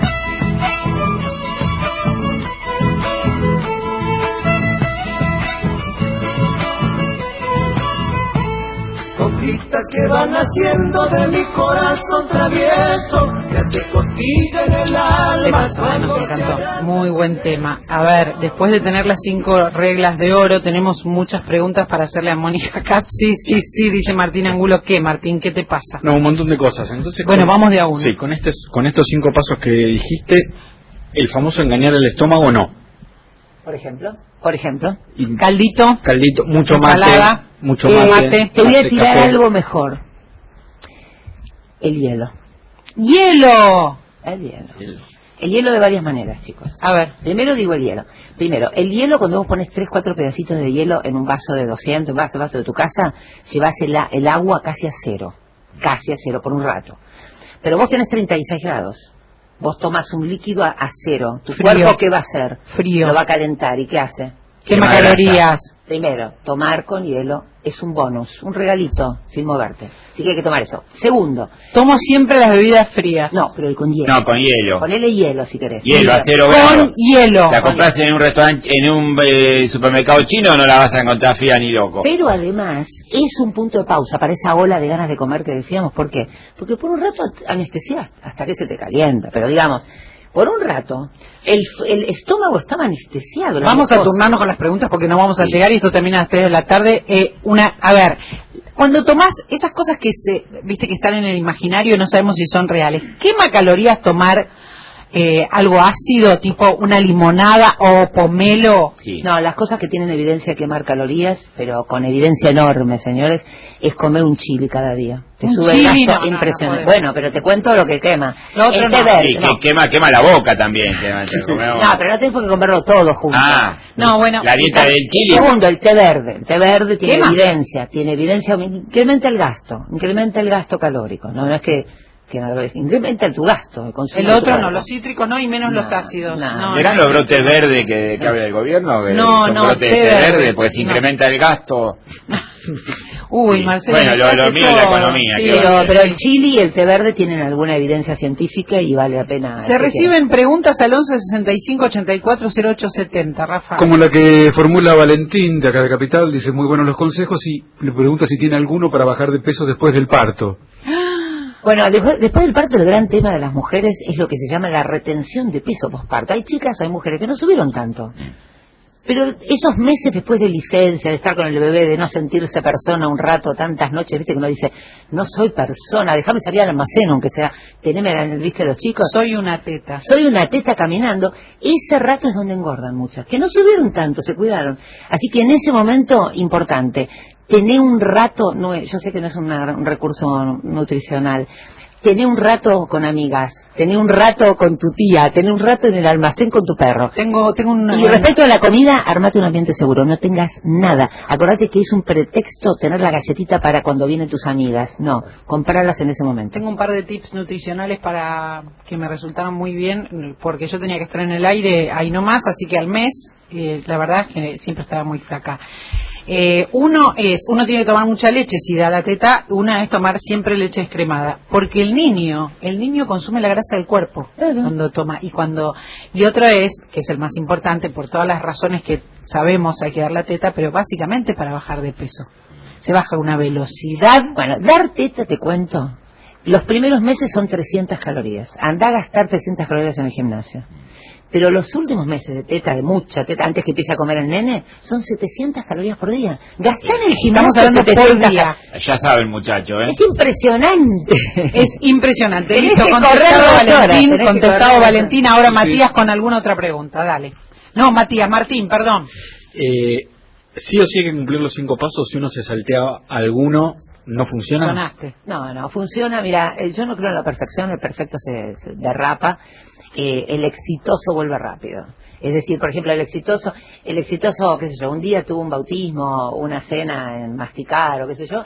Coplitas que van haciendo de mi corazón travieso, que hace costilla en el alma. Temazo, eh, nos encantó. Muy buen tema. A ver, después de tener las cinco reglas de oro, tenemos muchas preguntas para hacerle a Mónica Katz. Sí, sí, sí, dice Martín Angulo. ¿Qué, Martín? ¿Qué te pasa? No, un montón de cosas. Entonces, Bueno, con- vamos de a uno. Sí, con, este, con estos cinco pasos que dijiste, el famoso engañar el estómago, no. Por ejemplo. Por ejemplo. Y Caldito. caldito, mucho Ensalada, mate, mucho eh, mate. mate. Te voy a mate, tirar café. algo mejor. El hielo. ¡Hielo! El hielo. El- El hielo de varias maneras, chicos. A ver. Primero digo el hielo. Primero, el hielo, cuando vos pones tres, cuatro pedacitos de hielo en un vaso de doscientos, un vaso, vaso de tu casa, llevas el, a- el agua casi a cero. Casi a cero, por un rato. Pero vos tenés treinta y seis grados. Vos tomas un líquido a, a cero. ¿Tu Frío. cuerpo qué va a hacer? Frío. Lo va a calentar. ¿Y qué hace? Quema Quema calorías. Primero, tomar con hielo es un bonus, un regalito, sin moverte. Así que hay que tomar eso. Segundo, Tomo siempre las bebidas frías. no, pero con hielo. No, con hielo. Ponele hielo si querés. Hielo, a cero Con grados. hielo. La compras en un restaurante, en un eh, supermercado chino, no la vas a encontrar fría ni loco. Pero además es un punto de pausa para esa ola de ganas de comer que decíamos. ¿Por qué? Porque por un rato anestesias hasta que se te calienta. Pero digamos, por un rato el, el estómago estaba anestesiado. la Vamos a mucosa. turnarnos con las preguntas porque no vamos a Sí. llegar y esto termina a las tres de la tarde. Eh, una, a ver, cuando tomás esas cosas que se, viste que están en el imaginario y no sabemos si son reales, ¿quema calorías tomar eh, algo ácido tipo una limonada o pomelo? Sí. No, las cosas que tienen evidencia de quemar calorías, pero con evidencia enorme, señores, es comer un chili cada día. Te Un sube chili, el gasto no, no, impresionante. no, joder. Bueno, pero te cuento lo que quema. Lo otro el té no. verde, Y que no. quema, quema la boca también. Quema, te comemos. No, pero no tenés por qué comerlo todo junto. Ah, No, bueno. la dieta del chile. Segundo, el té verde. El té verde tiene ¿Quema? evidencia, tiene evidencia, incrementa el gasto, incrementa el gasto calórico. No, no es que que no, incrementa tu gasto. El, consumo el otro de no, los cítricos no, y menos no, los ácidos. No, no, ¿Eran no, los brotes verdes que, que habla el gobierno? Que no, son no, brotes té de verde, verde, porque se incrementa no. el gasto. Uy, Sí. Marcelo. Bueno, lo, lo mío es la economía. Sí, ¿qué Pero, va a pero hacer? el chili y el té verde tienen alguna evidencia científica y vale la pena. Se reciben preguntas al once sesenta y cinco ochenta y cuatro cero ocho setenta, Rafa. Como la que formula Valentín de acá de Capital, dice muy buenos los consejos y le pregunta si tiene alguno para bajar de peso después del parto. Bueno, después, después del parto el gran tema de las mujeres es lo que se llama la retención de peso posparto. Hay chicas, hay mujeres que no subieron tanto. Pero esos meses después de licencia, de estar con el bebé, de no sentirse persona un rato, tantas noches, viste que uno dice, no soy persona, déjame salir al almacén, aunque sea, teneme en el viste de los chicos. Soy una teta. Soy una teta caminando. Ese rato es donde engordan muchas, que no subieron tanto, se cuidaron. Así que en ese momento, importante, tener un rato, no es, yo sé que no es una, un recurso nutricional, tener un rato con amigas, tener un rato con tu tía, tener un rato en el almacén con tu perro. Tengo, tengo una... Y respecto a la comida, armate un ambiente seguro, no tengas nada. Acordate que es un pretexto tener la galletita para cuando vienen tus amigas. No, comprarlas en ese momento. Tengo un par de tips nutricionales para que me resultaron muy bien, porque yo tenía que estar en el aire ahí nomás, así que al mes, eh, la verdad es que siempre estaba muy flaca. Eh, uno es, uno tiene que tomar mucha leche si da la teta, una es tomar siempre leche descremada, porque el niño, el niño consume la grasa del cuerpo Claro. cuando toma, y cuando, y otro es, que es el más importante por todas las razones que sabemos hay que dar la teta, pero básicamente para bajar de peso. Se baja a una velocidad. Bueno, dar teta, te cuento, los primeros meses son trescientas calorías. Anda a gastar trescientas calorías en el gimnasio. Pero los últimos meses de teta, de mucha teta, antes que empiece a comer el nene, son setecientas calorías por día. Gastá en el Estamos gimnasio hablando por setecientas día. Ya sabe el muchacho, ¿eh? Es impresionante. Es impresionante. Tenés Listo, que contestado correr dos horas, Valentín, tenés que contestado correr. Valentín. Ahora Sí. Matías con alguna otra pregunta, dale. No, Matías, Martín, perdón. Eh, sí o sí hay que cumplir los cinco pasos. Si uno se saltea alguno, ¿no funciona? Sonaste. No, no, funciona. Mira, eh, yo no creo en la perfección, el perfecto se, se derrapa. Eh, el exitoso vuelve rápido. Es decir, por ejemplo, el exitoso, el exitoso, qué sé yo, un día tuvo un bautismo, una cena en masticar o qué sé yo,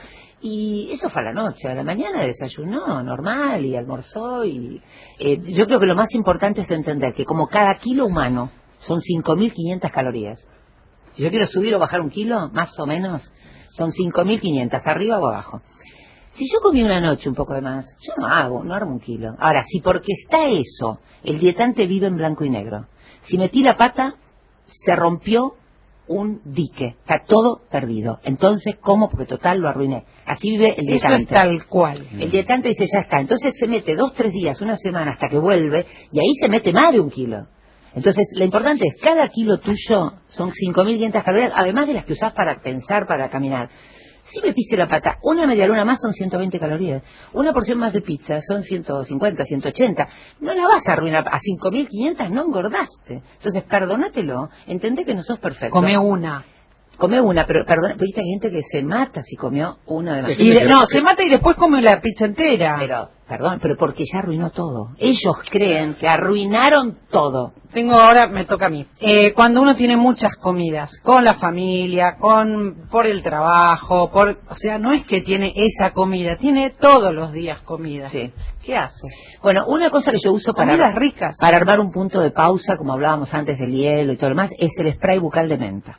y eso fue a la noche. A la mañana desayunó normal y almorzó. Y eh, yo creo que lo más importante es entender que como cada kilo humano son cinco mil quinientas calorías. Si yo quiero subir o bajar un kilo, más o menos, son cinco mil quinientas, arriba o abajo. Si yo comí una noche un poco de más, yo no hago, no armo un kilo. Ahora, si porque está eso, el dietante vive en blanco y negro. Si metí la pata, se rompió un dique, está todo perdido. Entonces, ¿cómo? Porque total lo arruiné. Así vive el Eso dietante. es tal cual. El dietante dice, ya está. Entonces se mete dos, tres días, una semana hasta que vuelve, y ahí se mete más de un kilo. Entonces, lo importante es, cada kilo tuyo son cinco mil quinientas calorías, además de las que usás para pensar, para caminar. Si metiste la pata, una media luna más son ciento veinte calorías. Una porción más de pizza son ciento cincuenta, ciento ochenta. No la vas a arruinar. A cinco mil quinientas no engordaste. Entonces, perdónatelo. Entendé que no sos perfecto. Come una. Come una, pero perdona, porque hay gente que se mata si comió una de más. Y de- no, se mata y después come la pizza entera. Pero, perdón, pero porque ya arruinó todo. Ellos creen que arruinaron todo. Tengo ahora, me toca a mí. Eh, cuando uno tiene muchas comidas, con la familia, con por el trabajo, por, o sea, no es que tiene esa comida, tiene todos los días comida. Sí. ¿Qué hace? Bueno, una cosa que yo uso para, Comidas ricas. para armar un punto de pausa, como hablábamos antes del hielo y todo lo demás, es el spray bucal de menta.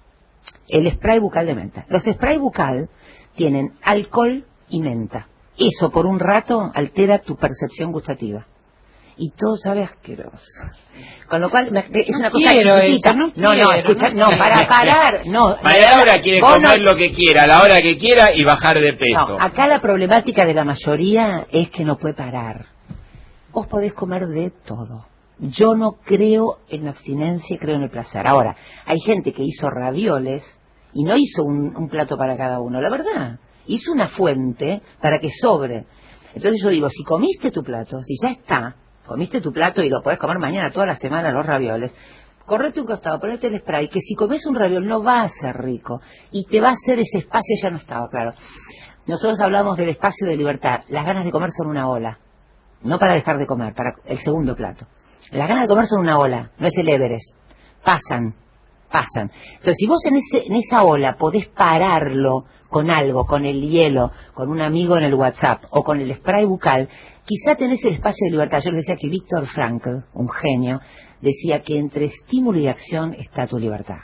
El spray bucal de menta. Los spray bucal tienen alcohol y menta. Eso por un rato altera tu percepción gustativa. Y todo sabe asqueroso. Con lo cual, me- es una cosa quiero chiquitita. eso, no no, no, quiero, escucha, no no, para parar, no. María Laura quiere Vos comer no- lo que quiera, a la hora que quiera y bajar de peso. No, acá la problemática de la mayoría es que no puede parar. Vos podés comer de todo. Yo no creo en la abstinencia, creo en el placer. Ahora, hay gente que hizo ravioles y no hizo un, un plato para cada uno, la verdad. Hizo una fuente para que sobre. Entonces yo digo, si comiste tu plato, si ya está, comiste tu plato y lo podés comer mañana, toda la semana, los ravioles, correte un costado, ponete el spray, que si comes un raviol no va a ser rico y te va a hacer ese espacio, ya no estaba claro. Nosotros hablamos del espacio de libertad. Las ganas de comer son una ola. No para dejar de comer, para el segundo plato. Las ganas de comer son una ola, no es el Everest. Pasan. pasan. Entonces, si vos en, ese, en esa ola podés pararlo con algo, con el hielo, con un amigo en el WhatsApp o con el spray bucal, quizá tenés el espacio de libertad. Yo les decía que Víctor Frankl, un genio, decía que entre estímulo y acción está tu libertad.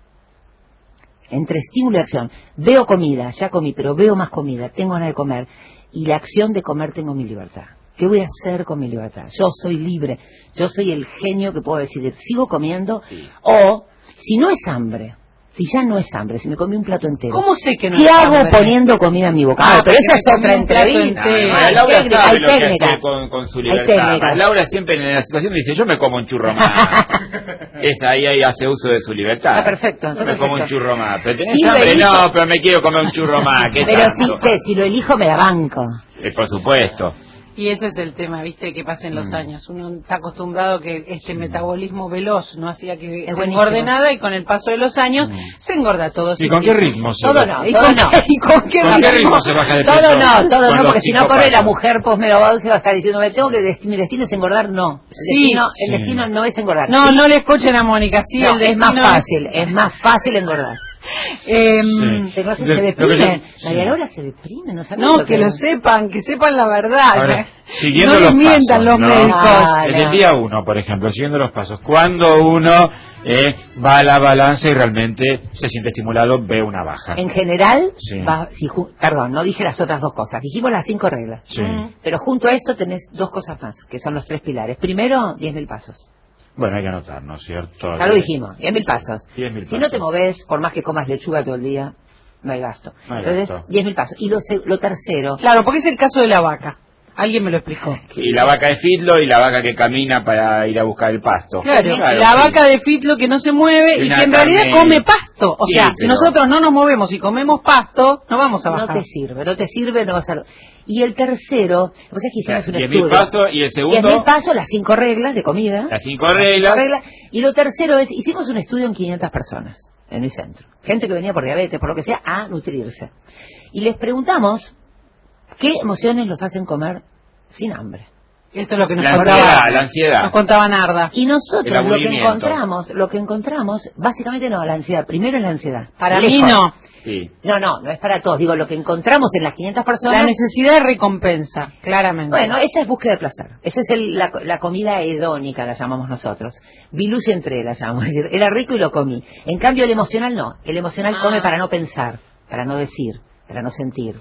Entre estímulo y acción. Veo comida, ya comí, pero veo más comida, tengo ganas de comer, y la acción de comer tengo mi libertad. ¿Qué voy a hacer con mi libertad? Yo soy libre, yo soy el genio que puedo decidir, sigo comiendo, sí. O si no es hambre, si ya no es hambre, si me comí un plato entero. ¿Cómo sé que no ¿Qué es hago hambre? Poniendo comida en mi boca? Ah, pero esa es otra entrevista. Ah, Laura sabe lo que hace con, con su libertad. Laura siempre en la situación dice, yo me como un churro más. Es ahí, ahí hace uso de su libertad. Ah, perfecto. Yo me perfecto. como un churro más. ¿Pero tenés Sí, hambre? elijo... No, pero me quiero comer un churro más. ¿Qué pero tanto? si, che, si lo elijo me la banco. Eh, por supuesto. Y ese es el tema, viste, que pasa en los Mm. años. Uno está acostumbrado que este mm. metabolismo veloz no hacía que es se buenísimo. engorde nada, y con el paso de los años mm. se engorda todo. ¿Y con qué ritmo se Todo baja? no, y todo no. ¿Y con qué ¿Con ritmo? qué ritmo se baja de peso? Todo no, todo Con no, los porque si no cinco corre la pasos. mujer posmenopáusica va a estar diciendo, me tengo que, mi destino es engordar. No, el, Sí, destino, sí. el destino no es engordar. No, ¿sí? no le escuchen a Mónica, sí, No, el es destino más fácil, es más fácil engordar. Eh, Sí. Se, no sé, De- se lo que deprimen. yo- María sí. Laura se deprime, no sabe No, lo que lo sepan, que sepan la verdad. Ahora, ¿eh? siguiendo No les los mientan pasos, los ¿no? médicos. Ah, Desde no. el día uno, por ejemplo, siguiendo los pasos, cuando uno eh, va a la balanza y realmente se siente estimulado, ve una baja. En general, Sí. va, si ju- perdón, no dije las otras dos cosas. Dijimos las cinco reglas. Sí. Mm. Pero junto a esto tenés dos cosas más, que son los tres pilares. Primero, diez mil pasos. Bueno, hay que anotar, ¿no es cierto? Ya lo dijimos, diez mil pasos. diez mil Si pasos. no te moves, por más que comas lechuga todo el día, no hay gasto. No hay Entonces, gasto. diez mil pasos. Y lo, se- lo tercero, Claro, porque es el caso de la vaca. Alguien me lo explicó. Y la vaca de Fitlo y la vaca que camina para ir a buscar el pasto. Claro, Claro, la sí. vaca de Fitlo que no se mueve y Una que en realidad carne- come pasto. O Sí, sea, si pero- nosotros no nos movemos y comemos pasto, no vamos a no bajar. te sirve, no te sirve, no vas a... Y el tercero, vos sabés que hicimos un diez mil estudio. pasos y el diez mil segundo, pasos, las cinco reglas de comida. las cinco reglas. reglas. Y lo tercero es, hicimos un estudio en quinientas personas en mi centro. Gente que venía por diabetes, por lo que sea, a nutrirse. Y les preguntamos qué emociones los hacen comer sin hambre. Esto es lo que nos La contaba, ansiedad, la ansiedad. nos contaba Narda. Y El nosotros lo que aburrimiento. encontramos, lo que encontramos, básicamente no, la ansiedad. Primero es la ansiedad. Para Lejos. mí no. Sí. No, no, no es para todos. Digo, lo que encontramos en las quinientas personas... La necesidad de recompensa, claramente. Bueno, esa es búsqueda de placer. Esa es el- la, la comida hedónica, la llamamos nosotros. Vilus entré, la llamamos. Es decir, era rico y lo comí. En cambio, el emocional no. El emocional Ah. come para no pensar, para no decir, para no sentir.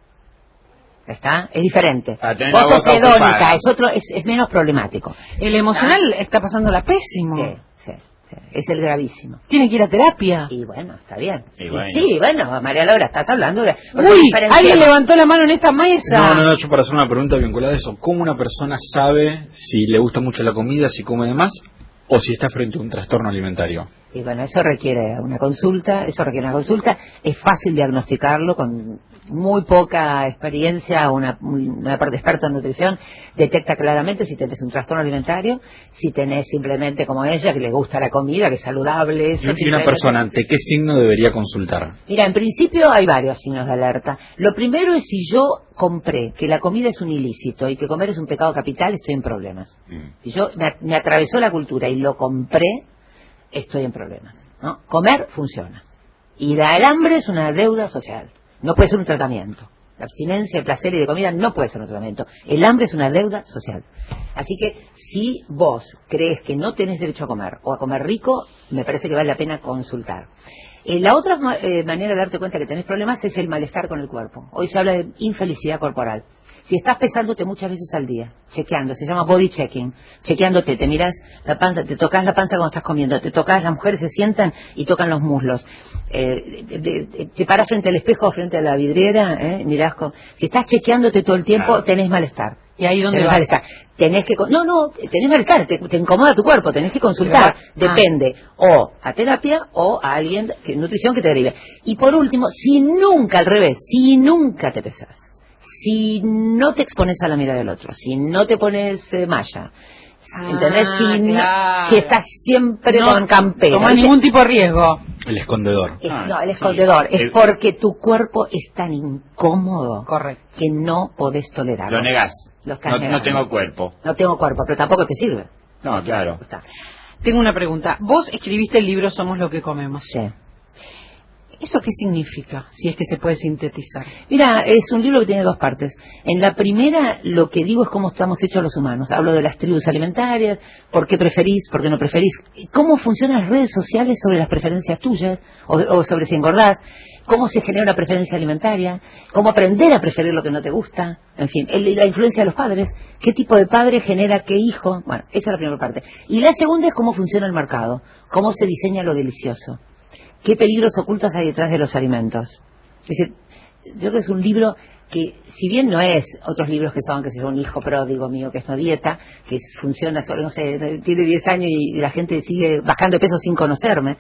¿Está? Es diferente. Para tener Vos la sos boca hedónica, ocupada. es, otro, es, es menos problemático. El emocional está pasándola pésimo. Sí, sí, sí. Es el gravísimo. Tiene que ir a terapia. Y bueno, está bien. Y Y bueno. sí, bueno, María Laura, estás hablando de... por eso Uy, diferenciamos. alguien levantó la mano en esta mesa. No, no, no, yo para hacer una pregunta vinculada a eso, ¿cómo una persona sabe si le gusta mucho la comida, si come de más, o si está frente a un trastorno alimentario? Y bueno, eso requiere una consulta, eso requiere una consulta. Es fácil diagnosticarlo con muy poca experiencia. Una, una parte experta en nutrición detecta claramente si tenés un trastorno alimentario, si tenés simplemente como ella, que le gusta la comida, que es saludable. Eso, Y una simplemente- persona, ¿ante qué signo debería consultar? Mira, en principio hay varios signos de alerta. Lo primero es si yo compré que la comida es un ilícito y que comer es un pecado capital, estoy en problemas. Mm. Si yo me, me atravesó la cultura y lo compré, estoy en problemas, ¿no? Comer funciona. Y la, el hambre es una deuda social. No puede ser un tratamiento. La abstinencia de placer y de comida no puede ser un tratamiento. El hambre es una deuda social. Así que si vos crees que no tenés derecho a comer o a comer rico, me parece que vale la pena consultar. Eh, la otra ma- eh, manera de darte cuenta que tenés problemas es el malestar con el cuerpo. Hoy se habla de infelicidad corporal. Si estás pesándote muchas veces al día, chequeando, se llama body checking, chequeándote, te miras la panza, te tocas la panza cuando estás comiendo, te tocas, las mujeres se sientan y tocan los muslos, eh, de- de- te paras frente al espejo o frente a la vidriera, eh, mirás, con, si estás chequeándote todo el tiempo, Claro. tenés malestar. ¿Y ahí dónde Tenés vas? malestar. Tenés que, con- no, no, tenés malestar, te, te incomoda tu cuerpo, tenés que consultar. Ah. Depende, o a terapia o a alguien, que, nutrición que te derive. Y por último, si nunca, al revés, si nunca te pesas, si no te expones a la mirada del otro, si no te pones eh, malla, Ah, ¿entendés? Si, no- claro. si estás siempre No con campera. tomás ¿viste? ningún tipo de riesgo. El escondedor. Es- Ah, no, el sí. escondedor. Es El- porque tu cuerpo es tan incómodo Correcto. que no podés tolerarlo. Lo negás. Lo estás No, negando. no tengo cuerpo. No tengo cuerpo, pero tampoco te sirve. No, claro. Está. tengo una pregunta. Vos escribiste el libro Somos lo que comemos. Sí. ¿Eso qué significa, si es que se puede sintetizar? Mira, es un libro que tiene dos partes. En la primera, lo que digo es cómo estamos hechos los humanos. Hablo de las tribus alimentarias, por qué preferís, por qué no preferís, cómo funcionan las redes sociales sobre las preferencias tuyas, o, o sobre si engordás, cómo se genera una preferencia alimentaria, cómo aprender a preferir lo que no te gusta, en fin, el, la influencia de los padres, qué tipo de padre genera qué hijo. Bueno, esa es la primera parte. Y la segunda es cómo funciona el mercado, cómo se diseña lo delicioso. ¿Qué peligros ocultos hay detrás de los alimentos? Es decir, yo creo que es un libro que, si bien no es otros libros que son, que se llama Un hijo pródigo mío, que es No Dieta, que funciona solo, no sé, tiene diez años y la gente sigue bajando de peso sin conocerme,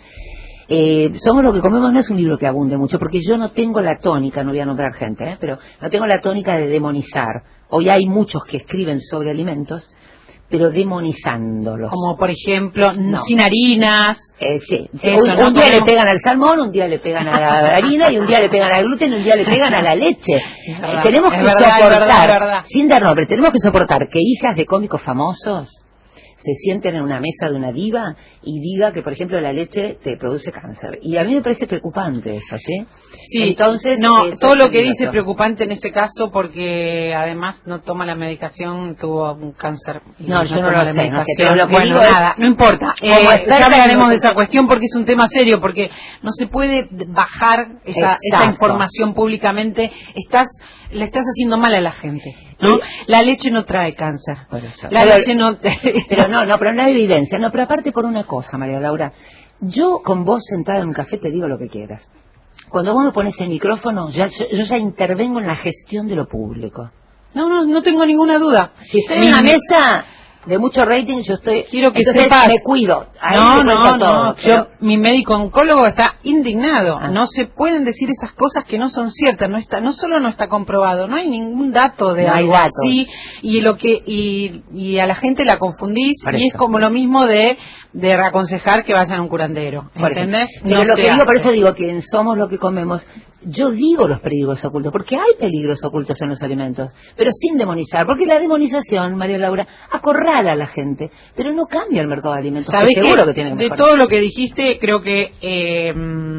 eh, Somos lo que comemos no es un libro que abunde mucho, porque yo no tengo la tónica, no voy a nombrar gente, ¿eh? pero no tengo la tónica de demonizar. Hoy hay muchos que escriben sobre alimentos, pero demonizándolos. Como por ejemplo, no. sin harinas. Eh, sí, Eso, un, no un día comemos... le pegan al salmón, un día le pegan a la harina, y un día le pegan al gluten, y un día le pegan a la leche. Eh, tenemos que verdad, soportar, es verdad, es verdad. sin dar nombre, tenemos que soportar que hijas de cómicos famosos se sienten en una mesa de una diva y diga que, por ejemplo, la leche te produce cáncer. Y a mí me parece preocupante eso, ¿sí? Sí, entonces no, eh, todo lo que dice es preocupante en ese caso, porque además no toma la medicación, tuvo un cáncer. No, yo no toma lo la sé, no sé, medicación. pero lo que bueno, digo es- nada, no importa. Eh, experta ya hablaremos en- de esa cuestión porque es un tema serio, porque no se puede bajar esa, esa Exacto. información públicamente. Estás, le estás haciendo mal a la gente, ¿no? Y- La leche no trae cáncer. Por eso. La Pero- leche no... Pero no, no, pero no hay evidencia. No, pero aparte por una cosa, María Laura. Yo con vos sentada en un café te digo lo que quieras. Cuando vos me pones el micrófono, ya, yo, yo ya intervengo en la gestión de lo público. No, no, no tengo ninguna duda. Si estoy Mi- en una mesa de mucho rating, yo estoy... Quiero que entonces sepas- me cuido. Ahí No, me no, cuenta no, todo, yo, pero- mi médico oncólogo está indignado. Ah. No se pueden decir esas cosas que no son ciertas. No está, no solo no está comprobado, no hay ningún dato de No hay algo datos. así, y lo que y, y a la gente la confundís Por y es eso. como lo mismo de de aconsejar que vayan a un curandero, Por ejemplo. ¿entendés? Pero No lo se que digo, por hace. eso digo que en Somos lo que comemos, yo digo los peligros ocultos, porque hay peligros ocultos en los alimentos, pero sin demonizar, porque la demonización, María Laura, acorrala a la gente, pero no cambia el mercado de alimentos. ¿Sabés que qué? seguro que tiene que De mejorar. todo lo que dijiste, creo que, eh,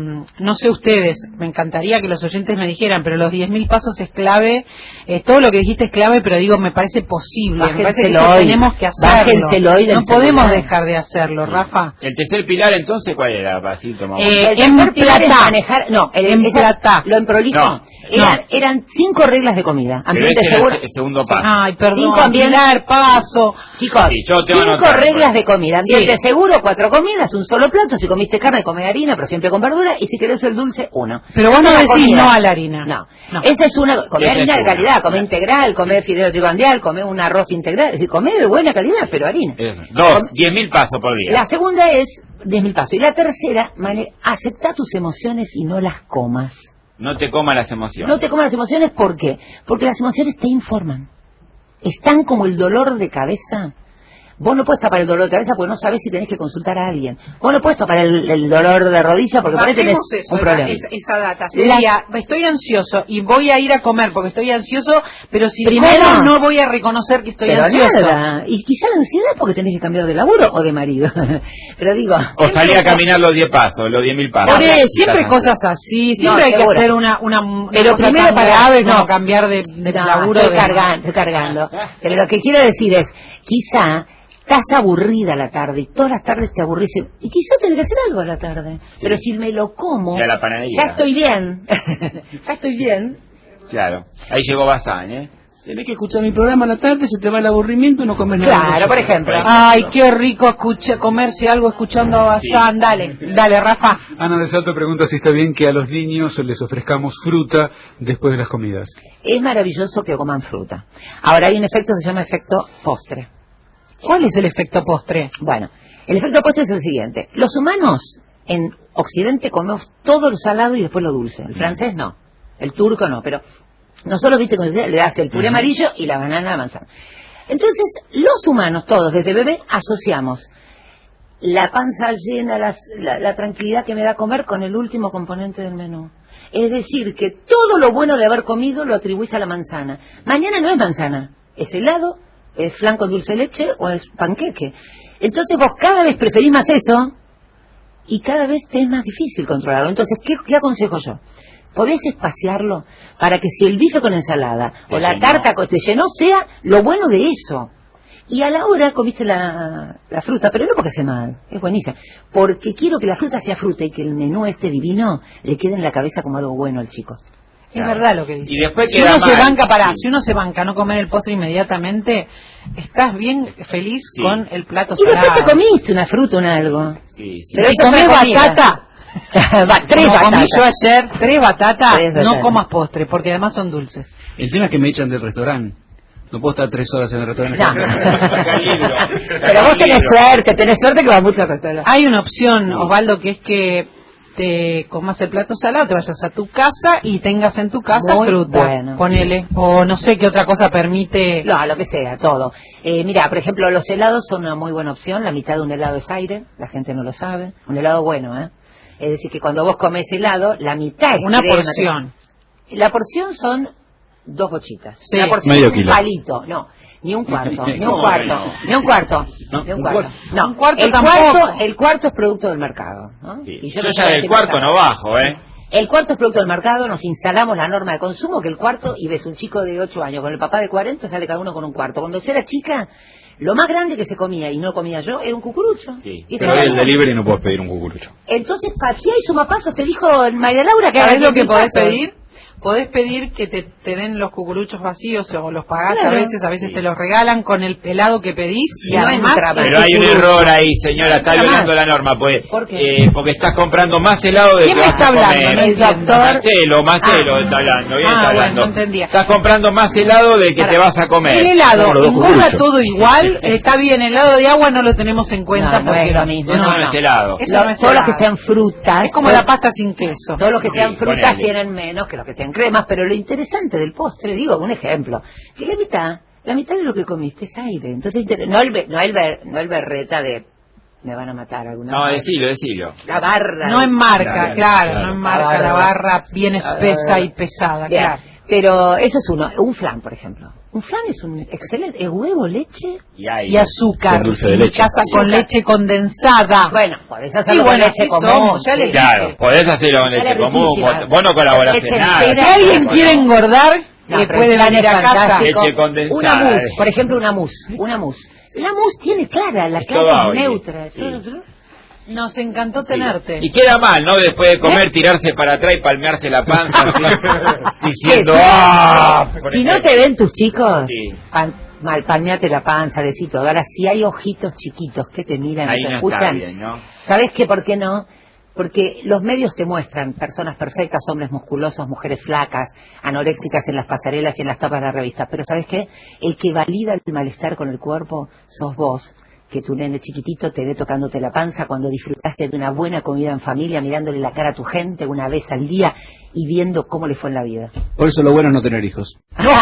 no sé ustedes, me encantaría que los oyentes me dijeran, pero los diez mil pasos es clave, eh, todo lo que dijiste es clave, pero digo, me parece posible, me parece que Bájenselo eso hoy. tenemos que hacerlo. Bájenselo hoy del No podemos celular. dejar de hacerlo, Rafa. El tercer pilar, entonces, ¿cuál era? Para así tomamos. Eh, El tercer pilar es Emplatar. manejar, no, el, En esa- plata. lo emprolijo. No, eran, no. eran cinco reglas de comida. Pero Ambiente ese era seguro. el, el segundo paso. Ay, perdón, Cinco ambientes- Pilar, paso. Chicos, Sí, yo tengo cinco anotado, reglas por de comida. Sí. Ambiente seguro, cuatro comidas, un solo plato. Si comiste carne, come harina, pero siempre con verdura. Y si querés el dulce, uno. Pero vos no Una decís comida. no a la harina. No. No. Esa es una. Come Esa harina es de una. calidad, come integral, come fideo tribandial, come un arroz integral. Es decir, come de buena calidad, pero harina. Eso. Dos, diez mil pasos por día. La segunda es diez mil pasos. Y la tercera, mane, acepta tus emociones y no las comas. No te comas las emociones. No te comas las emociones, ¿por qué? Porque las emociones te informan. Están como el dolor de cabeza. Vos no puedes tapar el dolor de cabeza porque no sabés si tenés que consultar a alguien. Vos no puedes tapar el, el dolor de rodilla porque por ahí tenés Bajemos eso, un problema. esa, esa data. Sería, estoy ansioso y voy a ir a comer porque estoy ansioso, pero si Primero- como no voy a reconocer que estoy Pero ansioso. nada. Y quizá la ansiedad es porque tenés que cambiar de laburo o de marido. Pero digo... O salir a caminar los diez pasos, los diez mil pasos. Por ahí, siempre Estás cosas así, siempre No, hay que seguro. hacer una, una, una Pero cosa primero tan para- grave no. como cambiar de, de No, laburo. estoy de- cargando, estoy cargando. Pero lo que quiero decir es, quizá estás aburrida la tarde y todas las tardes te aburrís y quizá tenés que hacer algo a la tarde. Pero si me lo como, Y a la panadería. ya estoy bien. Ya estoy bien. Claro. Ahí llegó Bazán, ¿eh? Tenés que escuchar mi programa a la tarde, se te va el aburrimiento y no comes nada. Claro, por ejemplo. Ay, qué rico escucha, comerse algo escuchando a Bazán. Dale, dale, Rafa. Ana de Salto pregunta si está bien que a los niños les ofrezcamos fruta después de las comidas. Es maravilloso que coman fruta. Ahora hay un efecto que se llama efecto postre. ¿Cuál es el efecto postre? Bueno, el efecto postre es el siguiente. Los humanos en Occidente comemos todo lo salado y después lo dulce. El francés no. El turco no. Pero nosotros, viste, le das el puré amarillo y la banana a la manzana. Entonces, los humanos, todos, desde bebé, asociamos la panza llena, las, la, la tranquilidad que me da comer con el último componente del menú. Es decir, que todo lo bueno de haber comido lo atribuís a la manzana. Mañana no es manzana, es helado ¿Es flan con dulce de leche o es panqueque? Entonces vos cada vez preferís más eso y cada vez te es más difícil controlarlo. Entonces, ¿qué, qué aconsejo yo? Podés espaciarlo para que si el bife con ensalada te o la llenó. tarta te llenó, sea lo bueno de eso. Y a la hora comiste la, la fruta, pero no porque hace mal, es buenísima. Porque quiero que la fruta sea fruta y que el menú este divino le quede en la cabeza como algo bueno al chico. Es claro. verdad lo que dice. Y después si queda uno mal. se banca, pará, sí. si uno se banca no comer el postre inmediatamente, estás bien feliz sí. con el plato salado. Y después te comiste una fruta o un algo. Sí, sí. Pero si comes batata, Va, tres como batatas. comí yo ayer, tres batatas, tres batatas, no comas postre, porque además son dulces. El tema es que me echan del restaurante. No puedo estar tres horas en el restaurante. No. Pero vos tenés suerte, tenés suerte que va mucho al restaurante. Hay una opción, Osvaldo, que es que te comas el plato salado, te vayas a tu casa y tengas en tu casa Muy fruta, bueno. ponele, o no sé qué otra cosa permite. No, lo que sea, todo. Eh, mira, por ejemplo, los helados son una muy buena opción. La mitad de un helado es aire, la gente no lo sabe. Un helado bueno, ¿eh? Es decir, que cuando vos comes helado, la mitad es una crema, porción. La porción son dos bochitas. Sí. Una porción Medio es un kilo. palito, no, ni un cuarto, ni un No, cuarto, no. ni un cuarto, No, ni un un cuarto. cuarto. No, Un cuarto el tampoco. cuarto, el cuarto es producto del mercado, ¿no? Sí. Y Yo no ya sé del qué cuarto mercado. no bajo, ¿eh? El cuarto es producto del mercado, nos instalamos la norma de consumo, que el cuarto, y ves un chico de ocho años con el papá de cuarenta, sale cada uno con un cuarto. Cuando yo era chica, lo más grande que se comía, y no comía yo, era un cucurucho. Sí. Y Pero te hoy el daban- delivery no puedes pedir un cucurucho. Entonces, pateá y sumapazos, te dijo María Laura que ¿Sabés haga lo que diez podés pasos. pedir? Podés pedir que te, te den los cucuruchos vacíos o los pagás Claro. a veces, a veces Sí. te los regalan con el helado que pedís Sí, y no además entra, Pero hay un error ahí, señora, está Nada violando más. la norma, pues, ¿Por qué? eh, porque estás comprando más helado de ¿Quién que me vas está a hablando? comer. No El entiendo. doctor. Marcelo, Marcelo Ah. está hablando, bien Ah, está bueno, hablando. no entendía. Estás comprando más helado de que Ahora, te vas a comer. el helado, Como los dos engorda cucuruchos. todo igual, está bien, el helado de agua no lo tenemos en cuenta No, no porque es lo mismo, Eso no, no es no. helado. Eso Lo- no es todos los helado. que sean frutas. Es como todos- la pasta sin queso. Todos los que sean Sí, frutas ponele. tienen menos que los que sean cremas, pero lo interesante del postre, digo, un ejemplo, que la mitad, la mitad de lo que comiste es aire. Entonces, inter- no el, be- no el, ber- no el berreta de me van a matar alguna No, vez. decilo, decilo. La barra. No de- enmarca, Claro, claro, claro. no enmarca La la barra. barra bien espesa y pesada, Bien, claro. pero eso es uno. Un flan, por ejemplo. Un flan es un excelente, es huevo, leche. Y ahí. Y azúcar, Con dulce de en mi leche. casa con leche condensada. Bueno, podés Sí, hacerlo bueno, con leche así común. somos, ya le Claro, dije. podés hacerlo con Sale leche común. riquísima. Vos no colaborás Leche en nada. entera. Si alguien quiere engordar, No, eh, pero puede el flan venir es a casa. fantástico. Leche condensada, Una mousse, eh. por ejemplo, una mousse, una mousse. La mousse tiene clara, la Es cara todo es audio. neutra. Sí. todo- Nos encantó Sí. tenerte. Y queda mal, ¿no? Después de comer, tirarse para atrás y palmearse la panza, así, diciendo, Sí, ¡ah! Por Si no ejemplo. te ven tus chicos, Sí. pan- mal, palmeate la panza, decí todo. Ahora, si hay ojitos chiquitos que te miran Ahí y te no está escuchan, bien, ¿no? ¿sabes qué? ¿Por qué no? Porque los medios te muestran personas perfectas, hombres musculosos, mujeres flacas, anoréxicas en las pasarelas y en las tapas de la revista. Pero ¿sabes qué? El que valida el malestar con el cuerpo sos vos, que tu nene chiquitito te ve tocándote la panza cuando disfrutaste de una buena comida en familia, mirándole la cara a tu gente una vez al día y viendo cómo le fue en la vida. Por eso lo bueno es no tener hijos.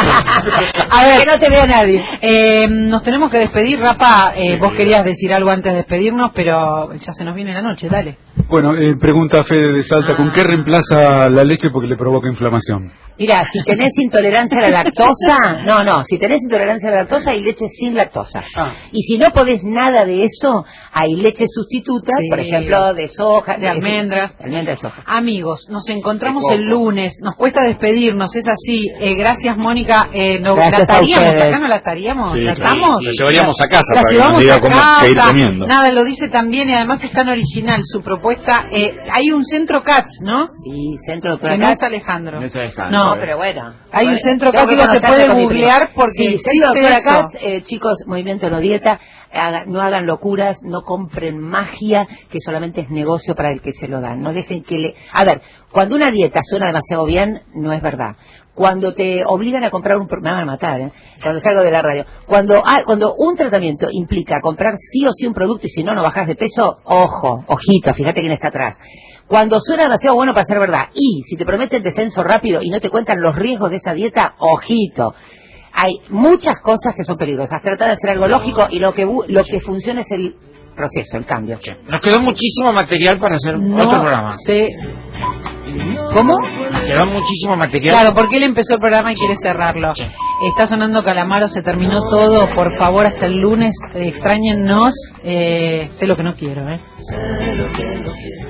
A ver, que no te vea nadie. Eh, nos tenemos que despedir, Rafa. Eh, vos querías decir algo antes de despedirnos, pero ya se nos viene la noche, dale. Bueno, eh, pregunta Fede de Salta, ¿con Ah. qué reemplaza la leche porque le provoca inflamación? Mira, si tenés intolerancia a la lactosa, no, no, si tenés intolerancia a la lactosa hay leche sin lactosa. Ah. Y si no podés nada de eso, hay leche sustituta, Sí. por ejemplo, de soja, De almendras. de almendras de soja. Amigos, nos encontramos De el coco. lunes. Nos cuesta despedirnos, es así. Eh, gracias, Mónica. Eh, no, Gracias ¿La a estaríamos ustedes. acá? ¿No la estaríamos? Sí, ¿La claro. estamos? La llevaríamos a casa La para que llevamos nos diga a cómo casa. qué ir comiendo. Nada, lo dice también y además es tan original su propuesta. Eh, hay un centro CATS, ¿no? Y centro de Que no es Alejandro. No es Alejandro, No, eh. pero bueno. Hay un Bueno, centro tengo CATS que que se conocerte puede con mi googlear primo. porque Sí, existe centro doctora eso. Katz, eh, chicos, movimiento no dieta, haga- no hagan locuras, no compren magia, que solamente es negocio para el que se lo dan. No dejen que le... A ver, cuando una dieta suena demasiado bien, no es verdad. Cuando te obligan a comprar un... pro- Me van a matar, ¿eh? Cuando salgo de la radio. Cuando, ah, cuando un tratamiento implica comprar sí o sí un producto y si no, no bajas de peso, ojo, ojito, fíjate quién está atrás. Cuando suena demasiado bueno para ser verdad y si te prometen descenso rápido y no te cuentan los riesgos de esa dieta, ojito. Hay muchas cosas que son peligrosas. Trata de hacer algo lógico y lo que bu- lo que funciona es el proceso, el cambio. Nos quedó muchísimo material para hacer otro No programa. sé. ¿Cómo? Quedó muchísimo material. Claro, porque él empezó el programa y quiere cerrarlo. Sí. Está sonando Calamaro, se terminó todo. Por favor, hasta el lunes, eh, extrañennos. Eh, sé lo que no quiero, ¿eh?